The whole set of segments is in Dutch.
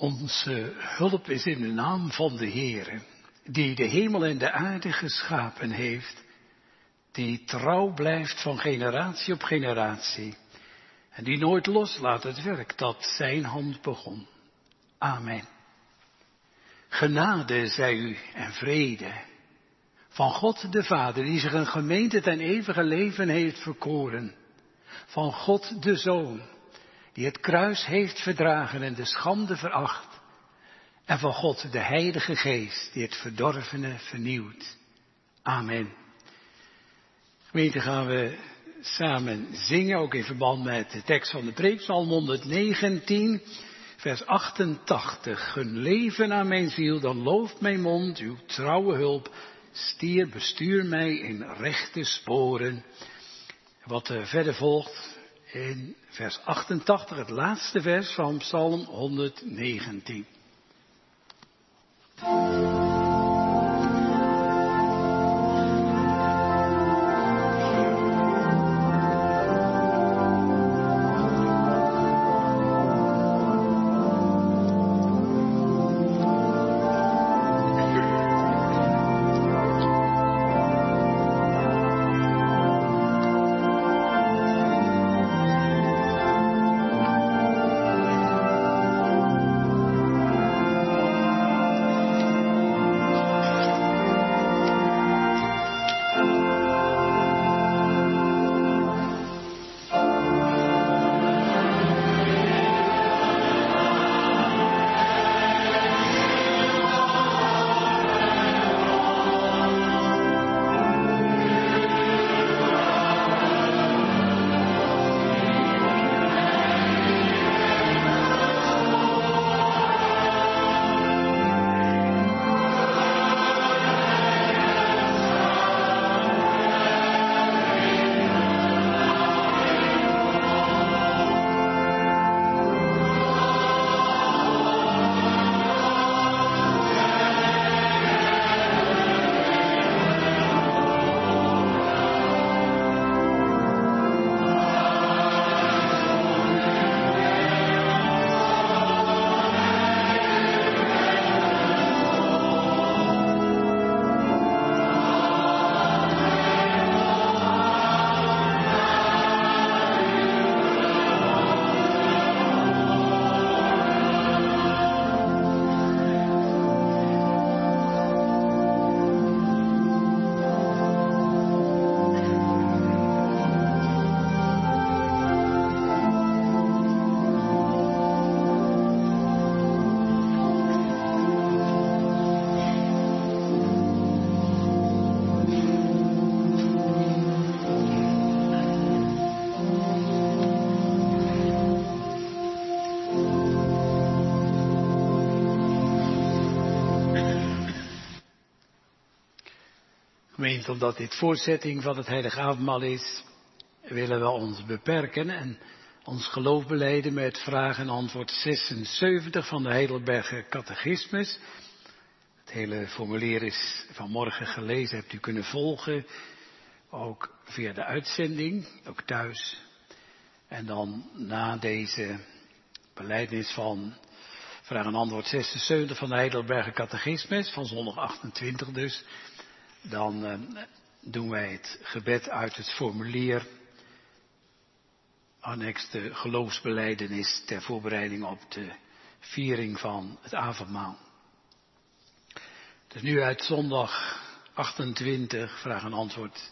Onze hulp is in de naam van de Heere, die de hemel en de aarde geschapen heeft, die trouw blijft van generatie op generatie en die nooit loslaat het werk dat zijn hand begon. Amen. Genade zij u en vrede van God de Vader, die zich een gemeente ten eeuwige leven heeft verkoren, van God de Zoon, die het kruis heeft verdragen en de schande veracht, en van God de Heilige Geest, die het verdorvene vernieuwt. Amen. Gemeente, gaan we samen zingen, ook in verband met de tekst van de preek, Psalm 119, vers 88. Gun leven aan mijn ziel, dan looft mijn mond uw trouwe hulp. Stier, bestuur mij in rechte sporen. Wat verder volgt in vers 88, het laatste vers van Psalm 119. Gemeente, omdat dit voortzetting van het Heilige Avondmaal is, willen we ons beperken en ons geloof belijden met vraag en antwoord 76 van de Heidelberger Catechismus. Het hele formulier is vanmorgen gelezen, hebt u kunnen volgen, ook via de uitzending, ook thuis. En dan na deze belijdenis van vraag en antwoord 76 van de Heidelberger Catechismus, van zondag 28 dus, dan doen wij het gebed uit het formulier, annex de geloofsbelijdenis ter voorbereiding op de viering van het avondmaal. Dus nu uit zondag 28, vraag en antwoord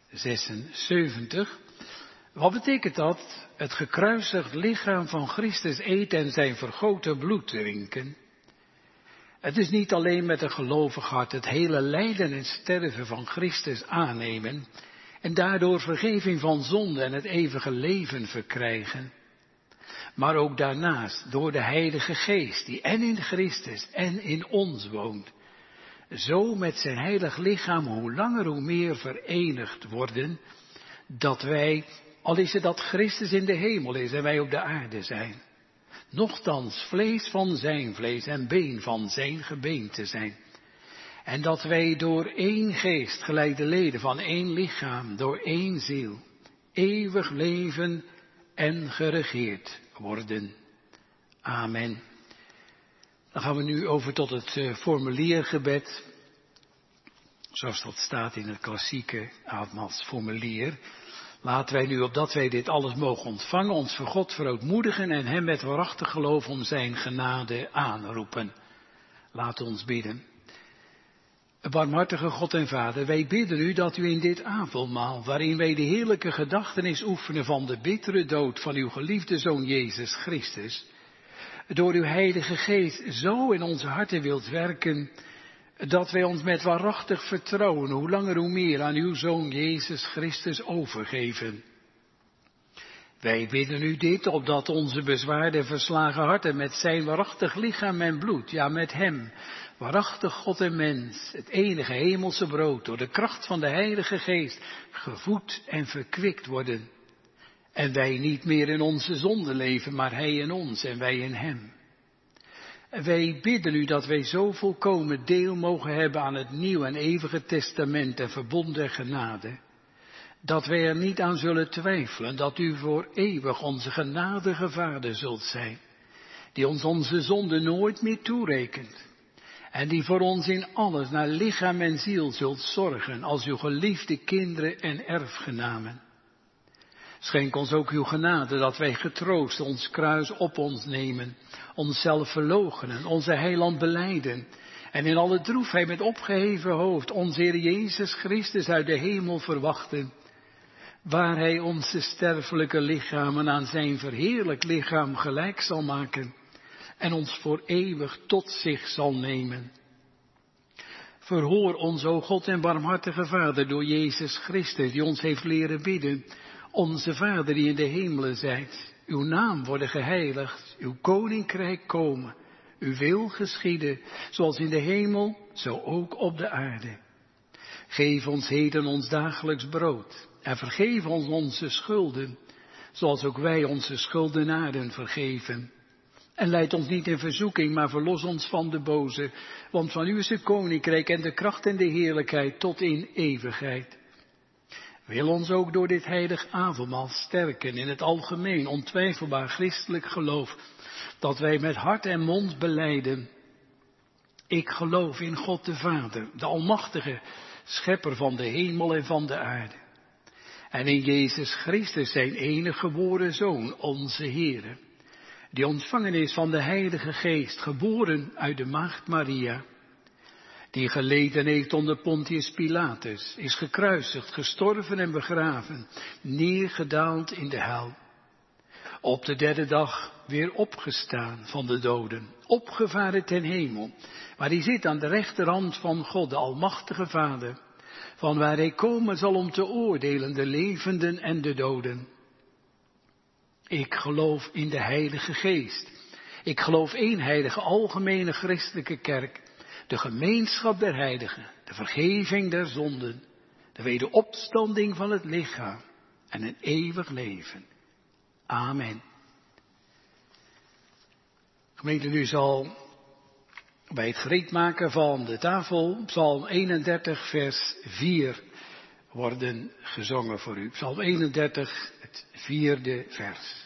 76. Wat betekent dat? Het gekruisigd lichaam van Christus eten en zijn vergoten bloed drinken. Het is niet alleen met een gelovig hart het hele lijden en sterven van Christus aannemen en daardoor vergeving van zonde en het eeuwige leven verkrijgen. Maar ook daarnaast door de Heilige Geest die en in Christus en in ons woont. Zo met zijn heilig lichaam hoe langer hoe meer verenigd worden, dat wij, al is het dat Christus in de hemel is en wij op de aarde zijn, nochtans vlees van zijn vlees en been van zijn gebeente zijn. En dat wij door één geest, gelijk de leden van één lichaam, door één ziel, eeuwig leven en geregeerd worden. Amen. Dan gaan we nu over tot het formuliergebed. Zoals dat staat in het klassieke avondmaalsformulier. Laten wij nu, opdat wij dit alles mogen ontvangen, ons voor God verootmoedigen en hem met waarachtig geloof om zijn genade aanroepen. Laat ons bidden. Barmhartige God en Vader, wij bidden u dat u in dit avondmaal, waarin wij de heerlijke gedachtenis oefenen van de bittere dood van uw geliefde Zoon Jezus Christus, door uw Heilige Geest zo in onze harten wilt werken, dat wij ons met waarachtig vertrouwen, hoe langer hoe meer, aan uw Zoon Jezus Christus overgeven. Wij bidden u dit, opdat onze bezwaarde verslagen harten met zijn waarachtig lichaam en bloed, ja met hem, waarachtig God en mens, het enige hemelse brood, door de kracht van de Heilige Geest, gevoed en verkwikt worden. En wij niet meer in onze zonde leven, maar hij in ons en wij in hem. En wij bidden u dat wij zo volkomen deel mogen hebben aan het nieuw en eeuwige testament en verbond der genade, dat wij er niet aan zullen twijfelen dat u voor eeuwig onze genadige Vader zult zijn, die ons onze zonde nooit meer toerekent, en die voor ons in alles naar lichaam en ziel zult zorgen als uw geliefde kinderen en erfgenamen. Schenk ons ook uw genade, dat wij getroost ons kruis op ons nemen, onszelf verloochenen, onze heiland belijden, en in alle droefheid met opgeheven hoofd onze Heer Jezus Christus uit de hemel verwachten, waar hij onze sterfelijke lichamen aan zijn verheerlijk lichaam gelijk zal maken en ons voor eeuwig tot zich zal nemen. Verhoor ons, o God en barmhartige Vader, door Jezus Christus, die ons heeft leren bidden. Onze Vader die in de hemelen zijt, uw naam worden geheiligd, uw koninkrijk komen, uw wil geschieden, zoals in de hemel, zo ook op de aarde. Geef ons heden ons dagelijks brood en vergeef ons onze schulden, zoals ook wij onze schuldenaren vergeven. En leid ons niet in verzoeking, maar verlos ons van de boze, want van u is het koninkrijk en de kracht en de heerlijkheid tot in eeuwigheid. Wil ons ook door dit heilig avondmaal sterken in het algemeen ontwijfelbaar christelijk geloof, dat wij met hart en mond belijden: ik geloof in God de Vader, de Almachtige, schepper van de hemel en van de aarde. En in Jezus Christus, zijn enige geboren Zoon, onze Heere, die ontvangen is van de Heilige Geest, geboren uit de Maagd Maria, die geleden heeft onder Pontius Pilatus, is gekruisigd, gestorven en begraven, neergedaald in de hel. Op de derde dag weer opgestaan van de doden, opgevaren ten hemel, waar hij zit aan de rechterhand van God, de Almachtige Vader, van waar hij komen zal om te oordelen de levenden en de doden. Ik geloof in de Heilige Geest. Ik geloof één heilige algemene christelijke kerk, de gemeenschap der heiligen, de vergeving der zonden, de wederopstanding van het lichaam en een eeuwig leven. Amen. Gemeente, nu zal bij het gereedmaken van de tafel Psalm 31 vers 4 worden gezongen voor u. Psalm 31, het 4e vers.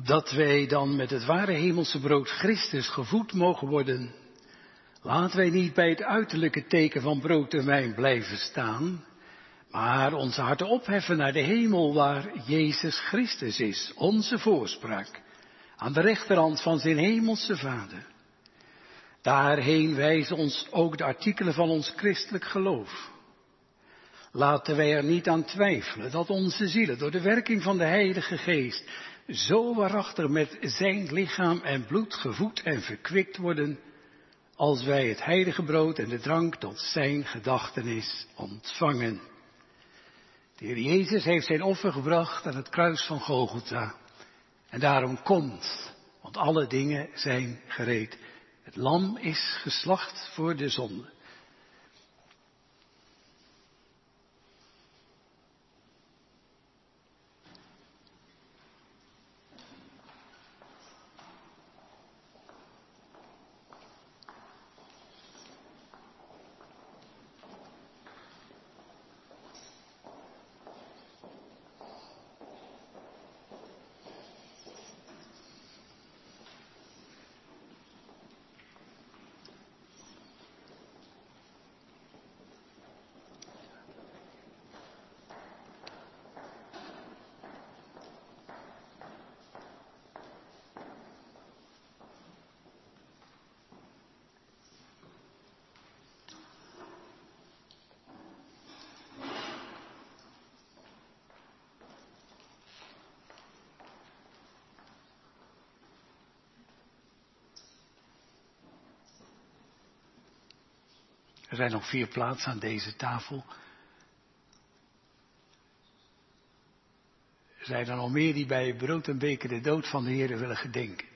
Opdat wij dan met het ware hemelse brood Christus gevoed mogen worden. Laten wij niet bij het uiterlijke teken van brood en wijn blijven staan, maar onze harten opheffen naar de hemel waar Jezus Christus is, onze voorspraak, aan de rechterhand van zijn hemelse Vader. Daarheen wijzen ons ook de artikelen van ons christelijk geloof. Laten wij er niet aan twijfelen dat onze zielen door de werking van de Heilige Geest zo waarachtig met zijn lichaam en bloed gevoed en verkwikt worden, als wij het heilige brood en de drank tot zijn gedachtenis ontvangen. De Heer Jezus heeft zijn offer gebracht aan het kruis van Golgotha. En daarom komt, want alle dingen zijn gereed. Het lam is geslacht voor de zonde. Er zijn nog 4 plaatsen aan deze tafel. Er zijn er nog meer die bij brood en beker de dood van de Heer willen gedenken.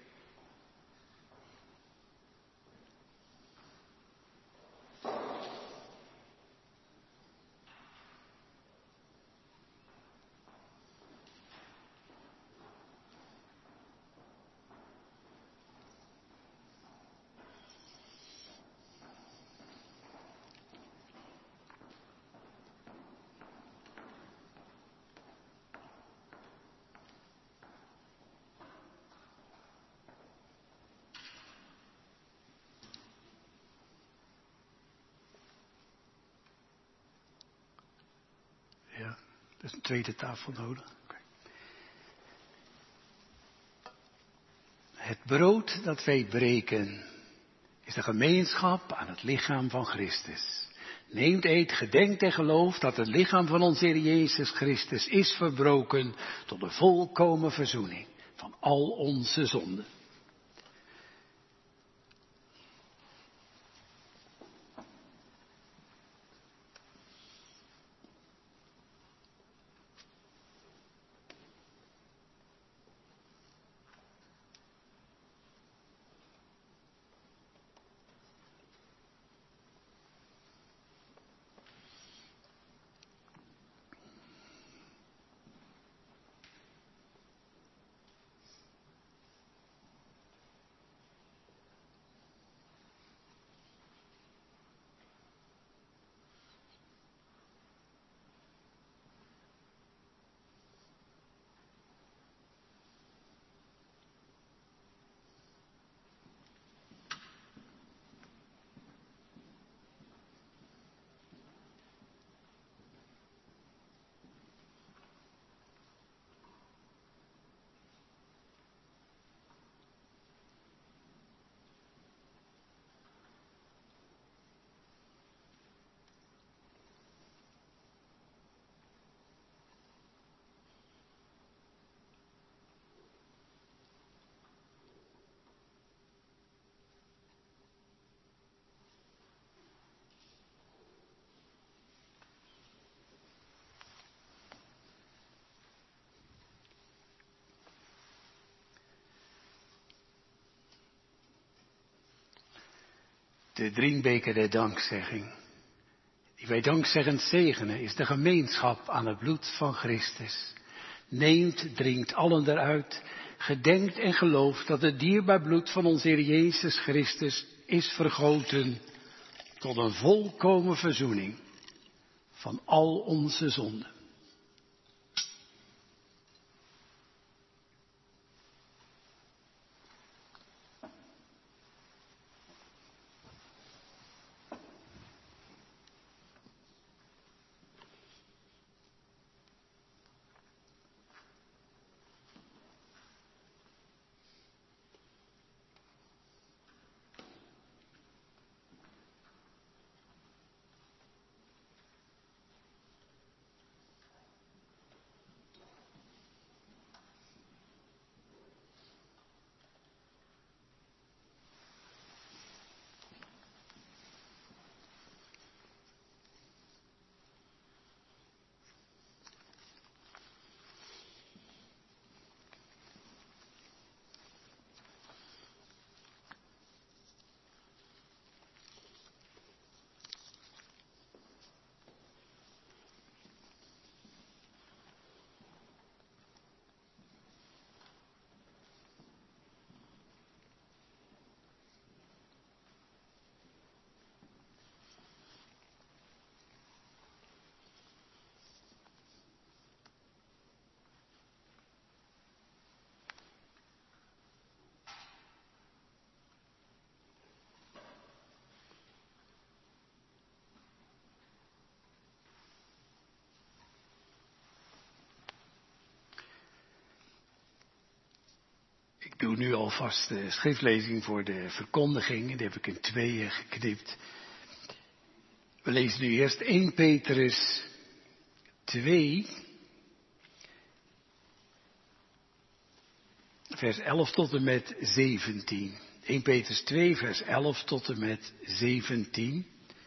Ja, er is een tweede tafel nodig. Okay. Het brood dat wij breken is de gemeenschap aan het lichaam van Christus. Neemt, eet, gedenkt en gelooft dat het lichaam van onze Heer Jezus Christus is verbroken tot de volkomen verzoening van al onze zonden. De drinkbeker der dankzegging, die wij dankzeggend zegenen, is de gemeenschap aan het bloed van Christus. Neemt, drinkt allen eruit, gedenkt en gelooft dat het dierbaar bloed van onze Heer Jezus Christus is vergoten tot een volkomen verzoening van al onze zonden. Ik doe nu alvast de schriftlezing voor de verkondiging. Die heb ik in tweeën geknipt. We lezen nu eerst 1 Petrus 2, vers 11 tot en met 17. 1 Petrus 2, vers 11 tot en met 17.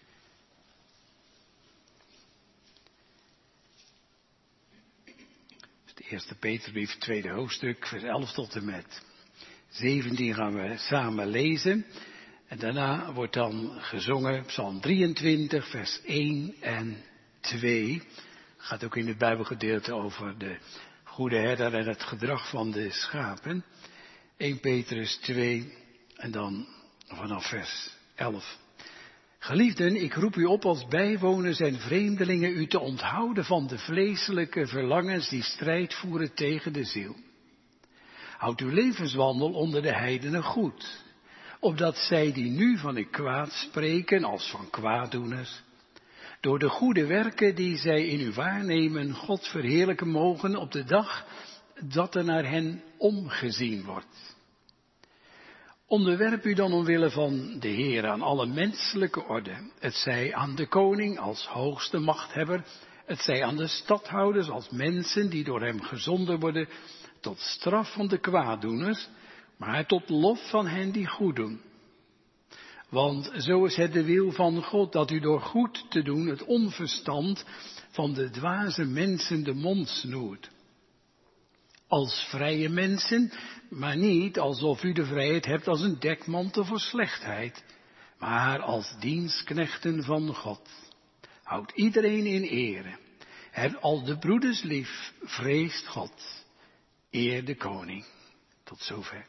De eerste Petrusbrief, tweede hoofdstuk, vers 11 tot en met 17 gaan we samen lezen. En daarna wordt dan gezongen Psalm 23, vers 1 en 2. Gaat ook in het Bijbelgedeelte over de goede herder en het gedrag van de schapen. 1 Petrus 2 en dan vanaf vers 11. Geliefden, ik roep u op als bijwoners en vreemdelingen u te onthouden van de vleeselijke verlangens die strijd voeren tegen de ziel. Houd uw levenswandel onder de heidenen goed, opdat zij die nu van het kwaad spreken als van kwaaddoeners, door de goede werken die zij in u waarnemen, God verheerlijken mogen op de dag dat er naar hen omgezien wordt. Onderwerp u dan omwille van de Heer aan alle menselijke orde, het zij aan de koning als hoogste machthebber, het zij aan de stadhouders als mensen die door hem gezonden worden, tot straf van de kwaaddoeners, maar tot lof van hen die goed doen. Want zo is het de wil van God, dat u door goed te doen het onverstand van de dwaze mensen de mond snoert. Als vrije mensen, maar niet alsof u de vrijheid hebt als een dekmantel voor slechtheid, maar als dienstknechten van God. Houd iedereen in ere. Heb al de broeders lief, vreest God. Eer de koning. Tot zover.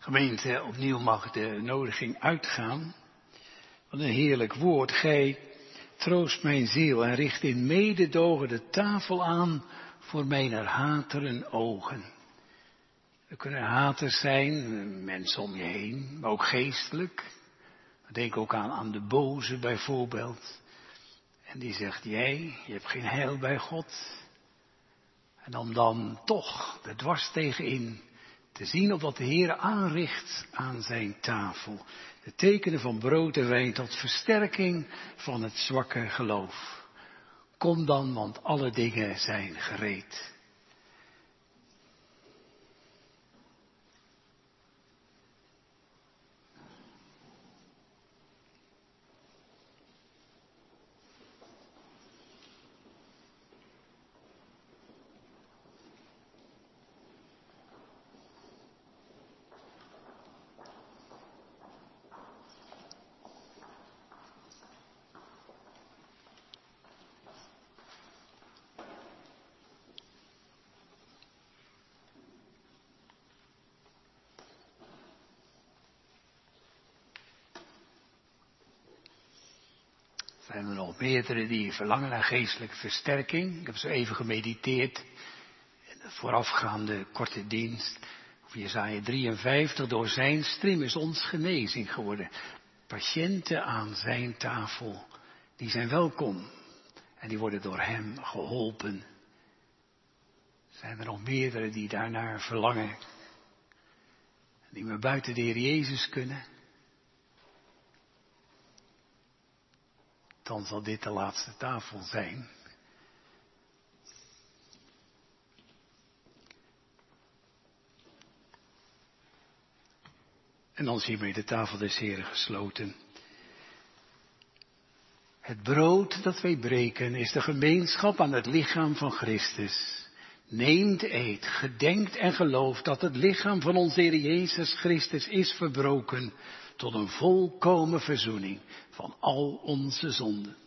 Gemeente, opnieuw mag de nodiging uitgaan. Wat een heerlijk woord. Gij troost mijn ziel en richt in mededogen de tafel aan voor mijn hateren ogen. Er kunnen haters zijn, mensen om je heen, maar ook geestelijk. Denk ook aan de boze bijvoorbeeld. En die zegt, je hebt geen heil bij God. En om dan toch er dwars tegenin te zien op wat de Heer aanricht aan zijn tafel. De tekenen van brood en wijn tot versterking van het zwakke geloof. Kom dan, want alle dingen zijn gereed. Er zijn er nog meerdere die verlangen naar geestelijke versterking. Ik heb zo even gemediteerd in de voorafgaande korte dienst. Over Jesaja 53, door zijn striem is ons genezing geworden. Patiënten aan zijn tafel, die zijn welkom. En die worden door hem geholpen. Er zijn er nog meerdere die daarnaar verlangen. Die maar buiten de Heer Jezus kunnen. Dan zal dit de laatste tafel zijn. En dan zien we de tafel des Heren gesloten. Het brood dat wij breken is de gemeenschap aan het lichaam van Christus. Neemt, eet, gedenkt en gelooft dat het lichaam van onze Heer Jezus Christus is verbroken tot een volkomen verzoening van al onze zonden.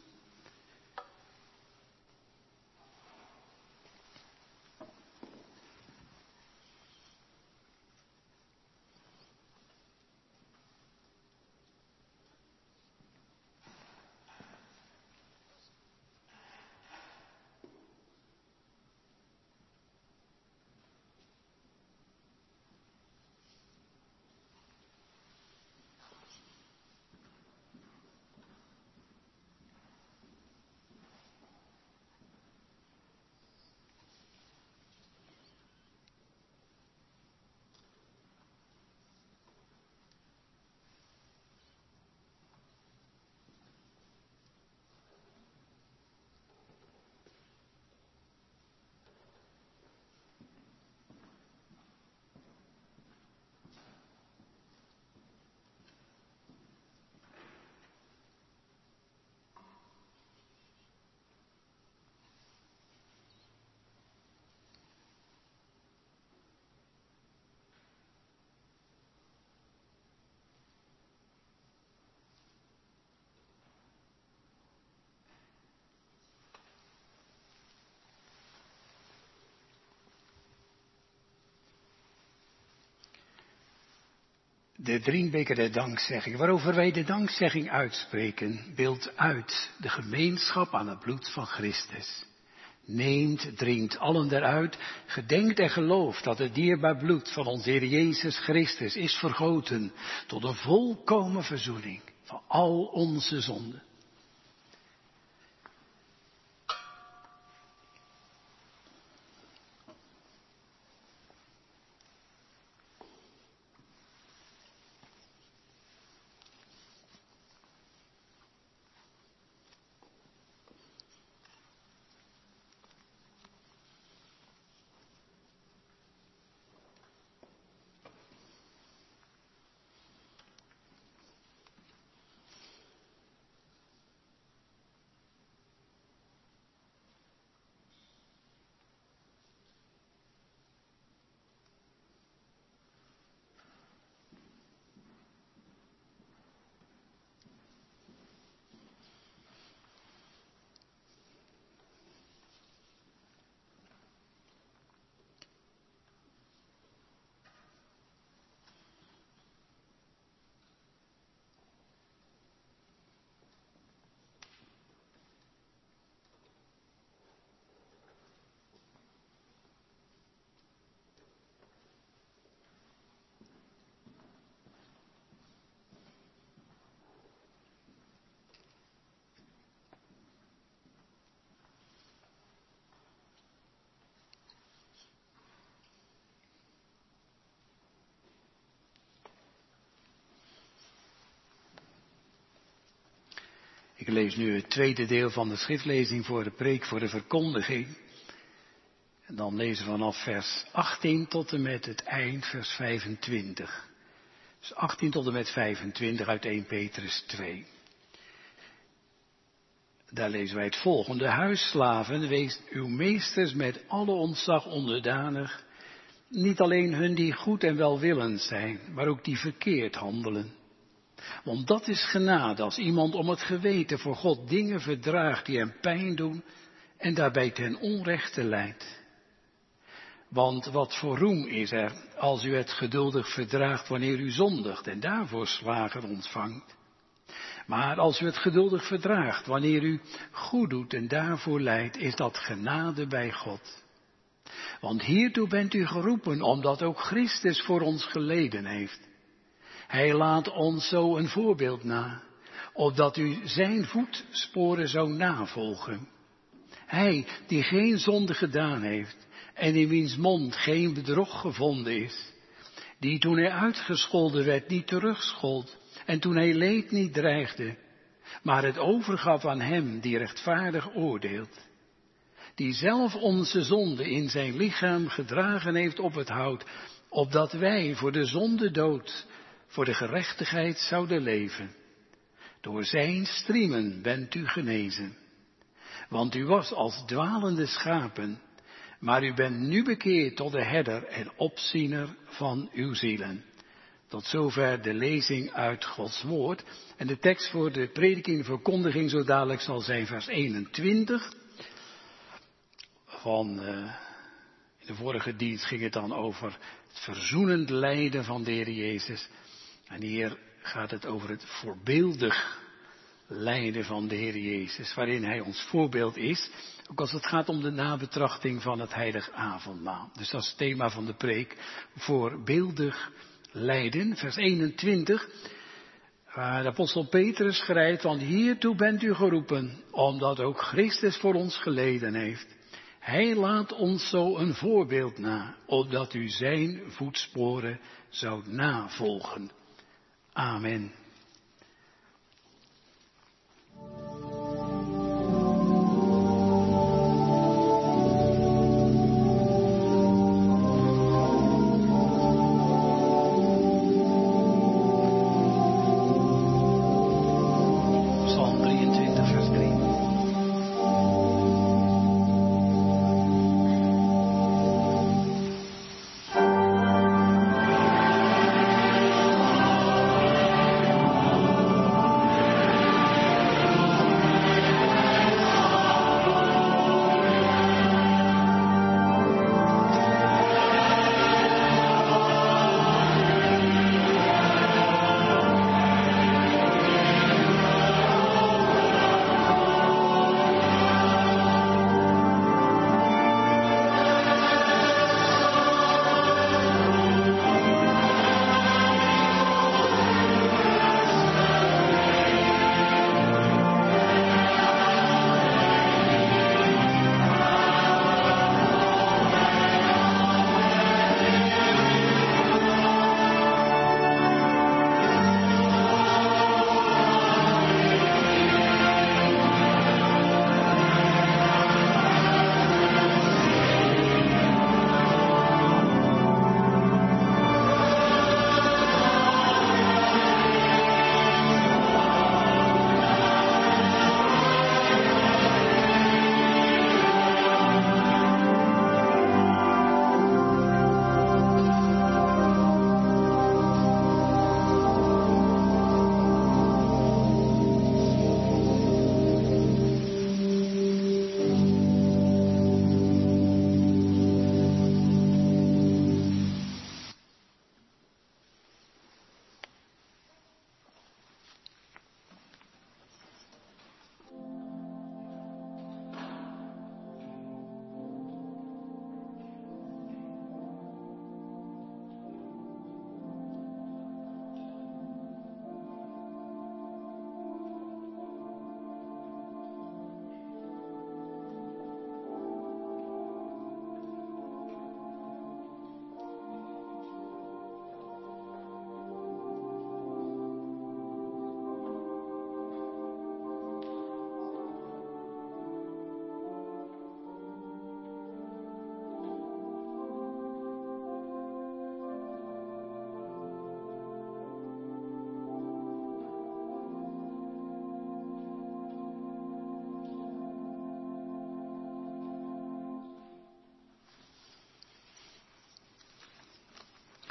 De drinkbeker der dankzegging, waarover wij de dankzegging uitspreken, beeldt uit de gemeenschap aan het bloed van Christus. Neemt, drinkt allen eruit, gedenkt en gelooft dat het dierbaar bloed van onze Heer Jezus Christus is vergoten tot een volkomen verzoening van al onze zonden. Ik lees nu het tweede deel van de schriftlezing voor de preek voor de verkondiging. En dan lezen we vanaf vers 18 tot en met het eind, vers 25. Dus 18 tot en met 25 uit 1 Petrus 2. Daar lezen wij het volgende. Huisslaven, wees uw meesters met alle ontzag onderdanig. Niet alleen hun die goed en welwillend zijn, maar ook die verkeerd handelen. Want dat is genade als iemand om het geweten voor God dingen verdraagt die hem pijn doen en daarbij ten onrechte leidt. Want wat voor roem is er als u het geduldig verdraagt wanneer u zondigt en daarvoor slagen ontvangt. Maar als u het geduldig verdraagt wanneer u goed doet en daarvoor lijdt, is dat genade bij God. Want hiertoe bent u geroepen, omdat ook Christus voor ons geleden heeft. Hij laat ons zo een voorbeeld na, opdat u zijn voetsporen zou navolgen. Hij die geen zonde gedaan heeft en in wiens mond geen bedrog gevonden is. Die toen hij uitgescholden werd niet terugschold en toen hij leed niet dreigde, maar het overgaf aan hem die rechtvaardig oordeelt. Die zelf onze zonde in zijn lichaam gedragen heeft op het hout, opdat wij voor de zonde dood, voor de gerechtigheid zouden leven. Door zijn striemen bent u genezen. Want u was als dwalende schapen, maar u bent nu bekeerd tot de herder en opziener van uw zielen. Tot zover de lezing uit Gods woord. En de tekst voor de prediking, de verkondiging zo dadelijk zal zijn vers 21. In de vorige dienst ging het dan over het verzoenend lijden van de Heer Jezus. En hier gaat het over het voorbeeldig lijden van de Heer Jezus, waarin Hij ons voorbeeld is, ook als het gaat om de nabetrachting van het heilig avondmaal. Dus dat is het thema van de preek, voorbeeldig lijden, vers 21. Waar de apostel Petrus schrijft, want hiertoe bent u geroepen, omdat ook Christus voor ons geleden heeft. Hij laat ons zo een voorbeeld na, opdat u zijn voetsporen zou navolgen. Amen. Psalm 23, vers 3.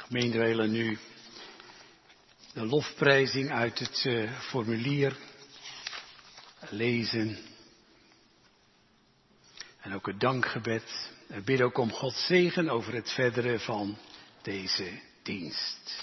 Gemeente, we willen nu de lofprijzing uit het formulier lezen. En ook het dankgebed. Ik bid ook om Gods zegen over het verdere van deze dienst.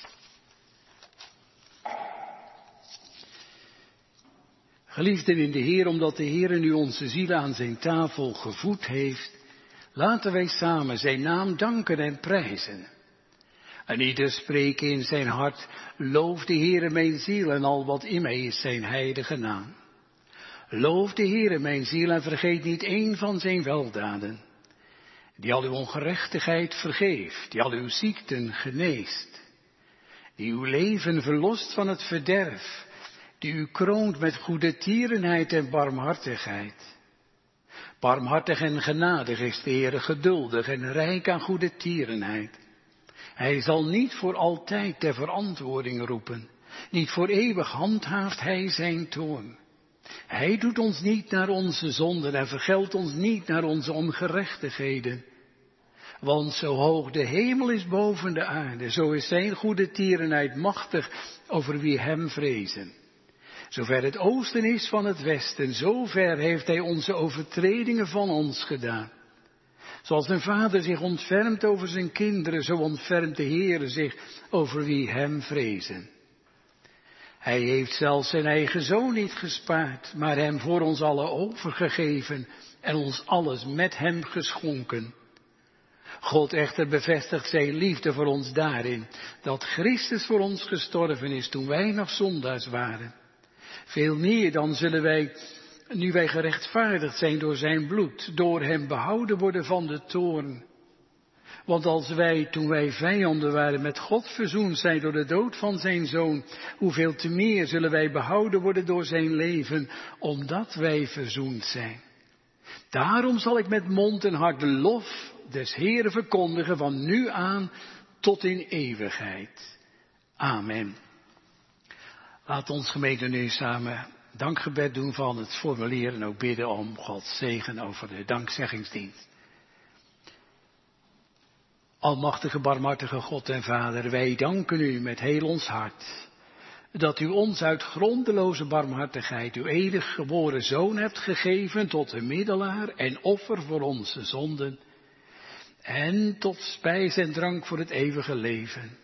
Geliefden in de Heer, omdat de Heer nu onze zielen aan zijn tafel gevoed heeft, laten wij samen zijn naam danken en prijzen. En ieder spreken in zijn hart, loof de Heere mijn ziel en al wat in mij is zijn heilige naam. Loof de Heere mijn ziel en vergeet niet één van zijn weldaden. Die al uw ongerechtigheid vergeeft, die al uw ziekten geneest. Die uw leven verlost van het verderf, die u kroont met goede tierenheid en barmhartigheid. Barmhartig en genadig is de Heere, geduldig en rijk aan goede tierenheid. Hij zal niet voor altijd ter verantwoording roepen. Niet voor eeuwig handhaaft hij zijn toorn. Hij doet ons niet naar onze zonden en vergeldt ons niet naar onze ongerechtigheden. Want zo hoog de hemel is boven de aarde, zo is zijn goede tierenheid machtig over wie hem vrezen. Zover het oosten is van het westen, zo ver heeft hij onze overtredingen van ons gedaan. Zoals een vader zich ontfermt over zijn kinderen, zo ontfermt de Heere zich over wie hem vrezen. Hij heeft zelfs zijn eigen zoon niet gespaard, maar hem voor ons allen overgegeven en ons alles met hem geschonken. God echter bevestigt zijn liefde voor ons daarin, dat Christus voor ons gestorven is toen wij nog zondaars waren. Veel meer dan zullen wij, nu wij gerechtvaardigd zijn door zijn bloed, door hem behouden worden van de toorn. Want als wij, toen wij vijanden waren, met God verzoend zijn door de dood van zijn zoon, hoeveel te meer zullen wij behouden worden door zijn leven, omdat wij verzoend zijn. Daarom zal ik met mond en hart de lof des Heeren verkondigen van nu aan tot in eeuwigheid. Amen. Laat ons gemeente nu samen dankgebed doen van het formulier en ook bidden om Gods zegen over de dankzeggingsdienst. Almachtige, barmhartige God en Vader, wij danken u met heel ons hart dat u ons uit grondeloze barmhartigheid uw enige geboren Zoon hebt gegeven tot een middelaar en offer voor onze zonden en tot spijs en drank voor het eeuwige leven.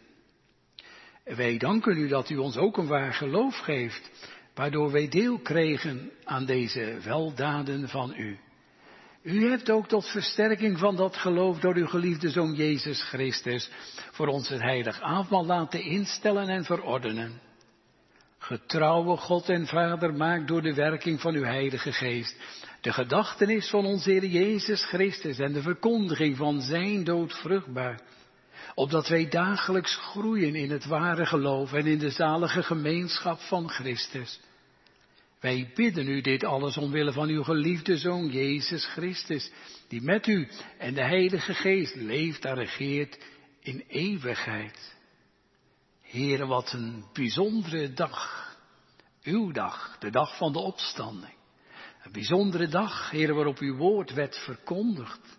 Wij danken u dat u ons ook een waar geloof geeft, waardoor wij deel kregen aan deze weldaden van u. U hebt ook tot versterking van dat geloof door uw geliefde Zoon Jezus Christus voor ons het heilig avondmaal laten instellen en verordenen. Getrouwe God en Vader, maak door de werking van uw Heilige Geest de gedachtenis van onze Heer Jezus Christus en de verkondiging van zijn dood vruchtbaar, opdat wij dagelijks groeien in het ware geloof en in de zalige gemeenschap van Christus. Wij bidden u dit alles omwille van uw geliefde Zoon Jezus Christus, die met u en de Heilige Geest leeft en regeert in eeuwigheid. Heere, wat een bijzondere dag. Uw dag, de dag van de opstanding. Een bijzondere dag, Heere, waarop uw woord werd verkondigd.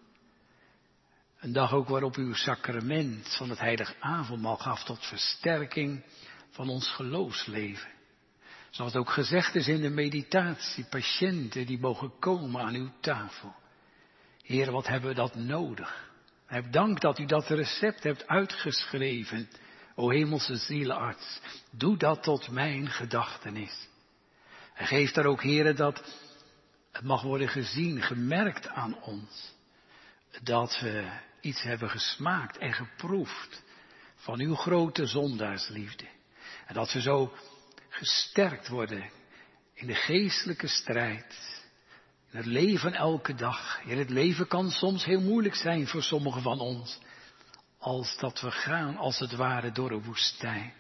Een dag ook waarop uw sacrament van het heilig avondmaal gaf tot versterking van ons geloofsleven. Zoals ook gezegd is in de meditatie, patiënten die mogen komen aan uw tafel. Heer, wat hebben we dat nodig? Heb dank dat u dat recept hebt uitgeschreven. O hemelse zielenarts, doe dat tot mijn gedachtenis. En geef daar ook, Heere, dat het mag worden gezien, gemerkt aan ons. Dat we iets hebben gesmaakt en geproefd van uw grote zondaarsliefde. En dat we zo gesterkt worden in de geestelijke strijd. In het leven elke dag. Heer, het leven kan soms heel moeilijk zijn voor sommigen van ons. Als dat we gaan, als het ware, door een woestijn.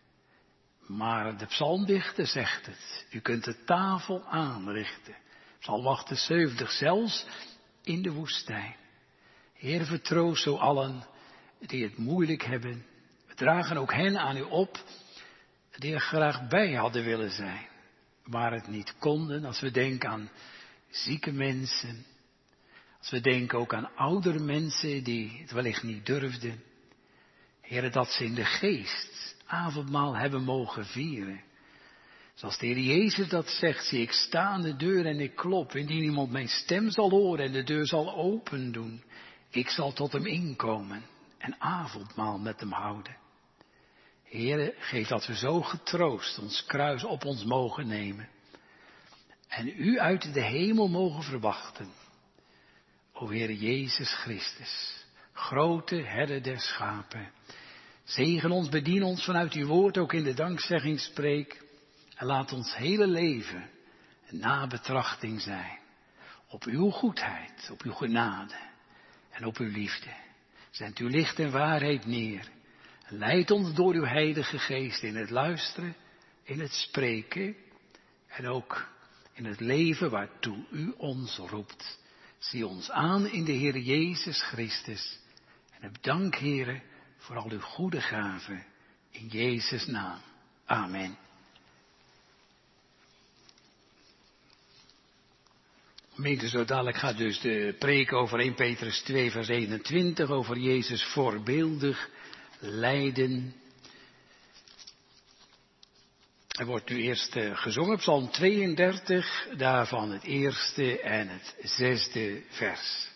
Maar de psalmdichter zegt het. U kunt de tafel aanrichten. Psalm 78, zelfs in de woestijn. Heer, vertroost zo allen die het moeilijk hebben. We dragen ook hen aan u op die er graag bij hadden willen zijn. Maar het niet konden, als we denken aan zieke mensen. Als we denken ook aan oudere mensen die het wellicht niet durfden. Heere, dat ze in de geest avondmaal hebben mogen vieren. Zoals de Heer Jezus dat zegt, zie ik sta aan de deur en ik klop. Indien iemand mijn stem zal horen en de deur zal open doen, ik zal tot hem inkomen en avondmaal met hem houden. Heere, geef dat we zo getroost ons kruis op ons mogen nemen. En u uit de hemel mogen verwachten. O Heere Jezus Christus, grote herder der schapen. Zegen ons, bedien ons vanuit uw woord ook in de dankzeggingsspreek. En laat ons hele leven een nabetrachting zijn. Op uw goedheid, op uw genade en op uw liefde. Zendt uw licht en waarheid neer. En leid ons door uw heilige geest in het luisteren, in het spreken. En ook in het leven waartoe u ons roept. Zie ons aan in de Heer Jezus Christus. En heb dank, Heere, voor al uw goede gaven. In Jezus' naam. Amen. Gemeente, zo dadelijk gaat dus de preek over 1 Petrus 2 vers 21 over Jezus voorbeeldig lijden. Er wordt nu eerst gezongen, Psalm 32, daarvan het eerste en het 6e vers.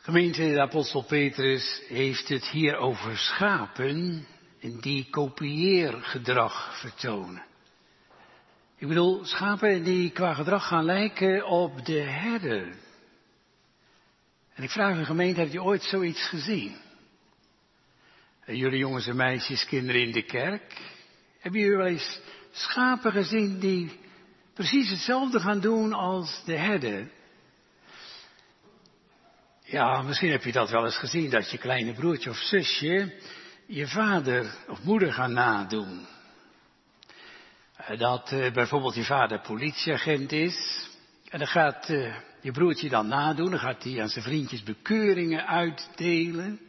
Gemeente, de apostel Petrus heeft het hier over schapen die kopieergedrag vertonen. Ik bedoel, schapen die qua gedrag gaan lijken op de herder. En ik vraag de gemeente, heb je ooit zoiets gezien? Jullie jongens en meisjes, kinderen in de kerk. Hebben jullie wel eens schapen gezien die precies hetzelfde gaan doen als de herder? Ja, misschien heb je dat wel eens gezien, dat je kleine broertje of zusje je vader of moeder gaat nadoen. Dat bijvoorbeeld je vader politieagent is en dan gaat je broertje dan nadoen, dan gaat hij aan zijn vriendjes bekeuringen uitdelen.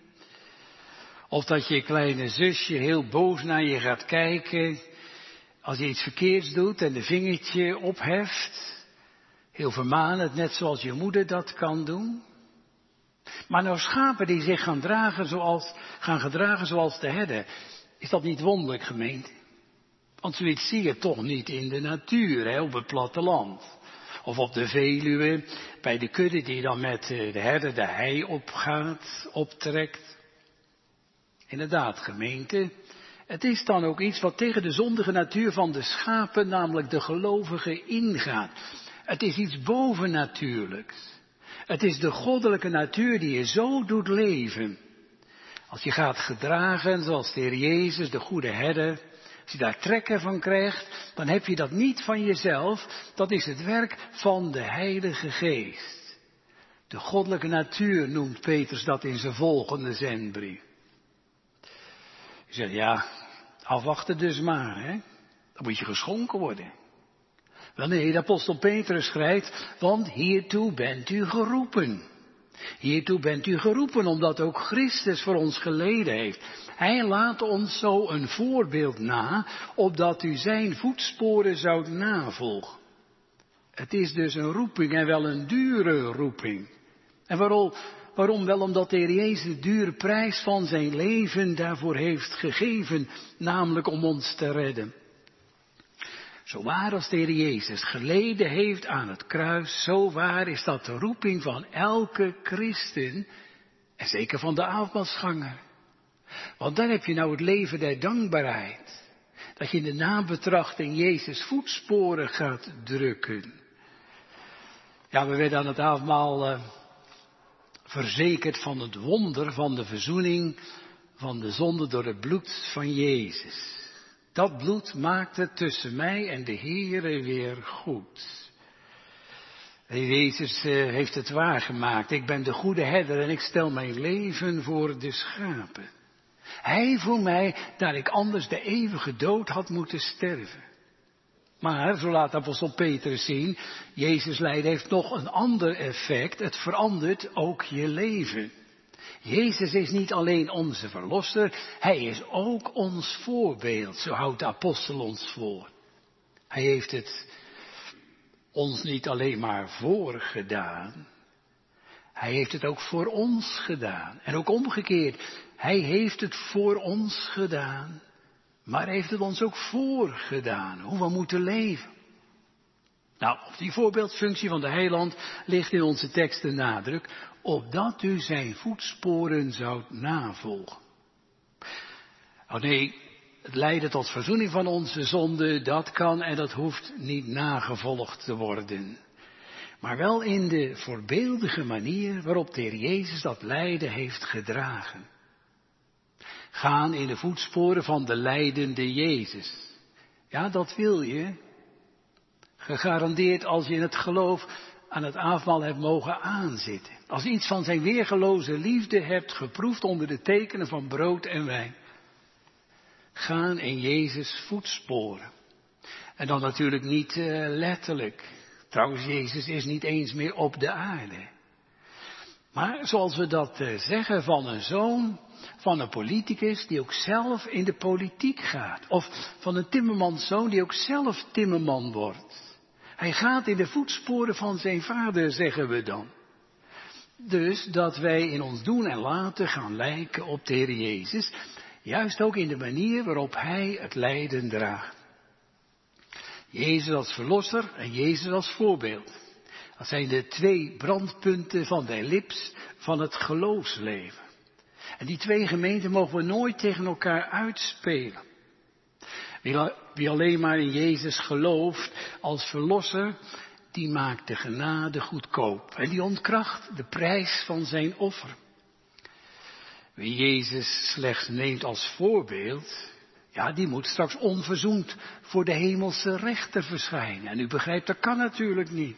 Of dat je kleine zusje heel boos naar je gaat kijken als je iets verkeerds doet en de vingertje opheft. Heel vermanend, net zoals je moeder dat kan doen. Maar nou schapen die zich gaan gedragen zoals de herder, is dat niet wonderlijk, gemeente? Want zoiets zie je toch niet in de natuur, hè, op het platteland. Of op de Veluwe, bij de kudde die dan met de herder de hei optrekt. Inderdaad, gemeente, het is dan ook iets wat tegen de zondige natuur van de schapen, namelijk de gelovigen, ingaat. Het is iets bovennatuurlijks. Het is de goddelijke natuur die je zo doet leven. Als je gaat gedragen zoals de Heer Jezus, de goede herder, als je daar trekken van krijgt, dan heb je dat niet van jezelf. Dat is het werk van de Heilige Geest. De goddelijke natuur noemt Petrus dat in zijn volgende zendbrief. Je zegt, ja, afwachten dus maar, hè. Dan moet je geschonken worden. Wel nee, de apostel Petrus schrijft, want hiertoe bent u geroepen. Hiertoe bent u geroepen, omdat ook Christus voor ons geleden heeft. Hij laat ons zo een voorbeeld na, opdat u zijn voetsporen zoudt navolgen. Het is dus een roeping en wel een dure roeping. En waarom wel? Omdat de Heer Jezus de dure prijs van zijn leven daarvoor heeft gegeven, namelijk om ons te redden. Zo waar als de Heer Jezus geleden heeft aan het kruis, zo waar is dat de roeping van elke christen en zeker van de avondmaalsganger. Want dan heb je nou het leven der dankbaarheid. Dat je in de nabetrachting Jezus voetsporen gaat drukken. Ja, we werden aan het avondmaal verzekerd van het wonder van de verzoening van de zonde door het bloed van Jezus. Dat bloed maakt het tussen mij en de Heere weer goed. Jezus heeft het waargemaakt. Ik ben de goede herder en ik stel mijn leven voor de schapen. Hij voor mij, dat ik anders de eeuwige dood had moeten sterven. Maar, zo laat apostel Petrus zien, Jezus lijden heeft nog een ander effect. Het verandert ook je leven. Jezus is niet alleen onze verlosser, hij is ook ons voorbeeld, zo houdt de apostel ons voor. Hij heeft het ons niet alleen maar voorgedaan, hij heeft het ook voor ons gedaan. En ook omgekeerd, hij heeft het voor ons gedaan, maar heeft het ons ook voorgedaan, hoe we moeten leven. Nou, op die voorbeeldfunctie van de heiland ligt in onze tekst de nadruk, opdat u zijn voetsporen zoudt navolgen. Oh nee, het lijden tot verzoening van onze zonde, dat kan en dat hoeft niet nagevolgd te worden. Maar wel in de voorbeeldige manier waarop de Heer Jezus dat lijden heeft gedragen. Gaan in de voetsporen van de lijdende Jezus. Ja, dat wil je. Gegarandeerd als je in het geloof aan het avondmaal hebt mogen aanzitten. Als je iets van zijn weergeloze liefde hebt geproefd onder de tekenen van brood en wijn. Gaan in Jezus voetsporen. En dan natuurlijk niet letterlijk. Trouwens, Jezus is niet eens meer op de aarde. Maar zoals we dat zeggen van een zoon, van een politicus die ook zelf in de politiek gaat. Of van een timmermanszoon die ook zelf timmerman wordt. Hij gaat in de voetsporen van zijn vader, zeggen we dan. Dus dat wij in ons doen en laten gaan lijken op de Heer Jezus. Juist ook in de manier waarop hij het lijden draagt. Jezus als verlosser en Jezus als voorbeeld. Dat zijn de 2 brandpunten van de ellips van het geloofsleven. En die 2 gemeenten mogen we nooit tegen elkaar uitspelen. Wie alleen maar in Jezus gelooft als verlosser, die maakt de genade goedkoop. En die ontkracht de prijs van zijn offer. Wie Jezus slechts neemt als voorbeeld, ja, die moet straks onverzoend voor de hemelse rechter verschijnen. En u begrijpt, dat kan natuurlijk niet.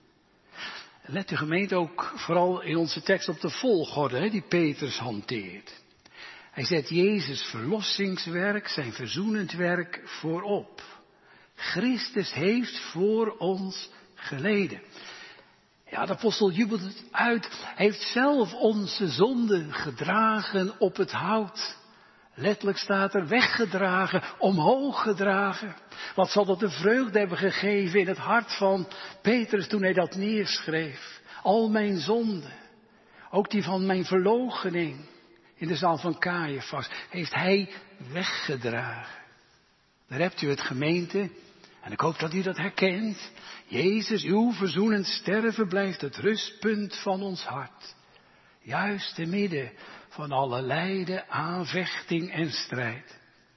Let de gemeente ook vooral in onze tekst op de volgorde die Petrus hanteert. Hij zet Jezus' verlossingswerk, zijn verzoenend werk voorop. Christus heeft voor ons geleden. Ja, de apostel jubelt het uit. Hij heeft zelf onze zonden gedragen op het hout. Letterlijk staat er weggedragen, omhoog gedragen. Wat zal dat een vreugde hebben gegeven in het hart van Petrus toen hij dat neerschreef. Al mijn zonden, ook die van mijn verloochening in de zaal van Caiaphas, heeft hij weggedragen. Daar hebt u het, gemeente. En ik hoop dat u dat herkent. Jezus, uw verzoenend sterven blijft het rustpunt van ons hart. Juist te midden van alle lijden, aanvechting en strijd.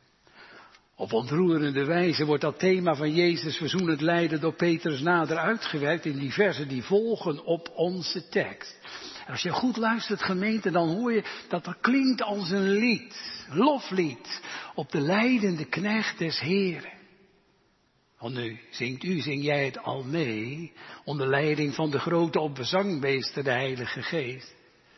Op ontroerende wijze wordt dat thema van Jezus verzoenend lijden door Petrus nader uitgewerkt in die versen die volgen op onze tekst. En als je goed luistert, gemeente, dan hoor je dat dat klinkt als een lied, loflied, op de lijdende knecht des Heren. Want nu zing jij het al mee, onder leiding van de grote opbezangmeester, de Heilige Geest.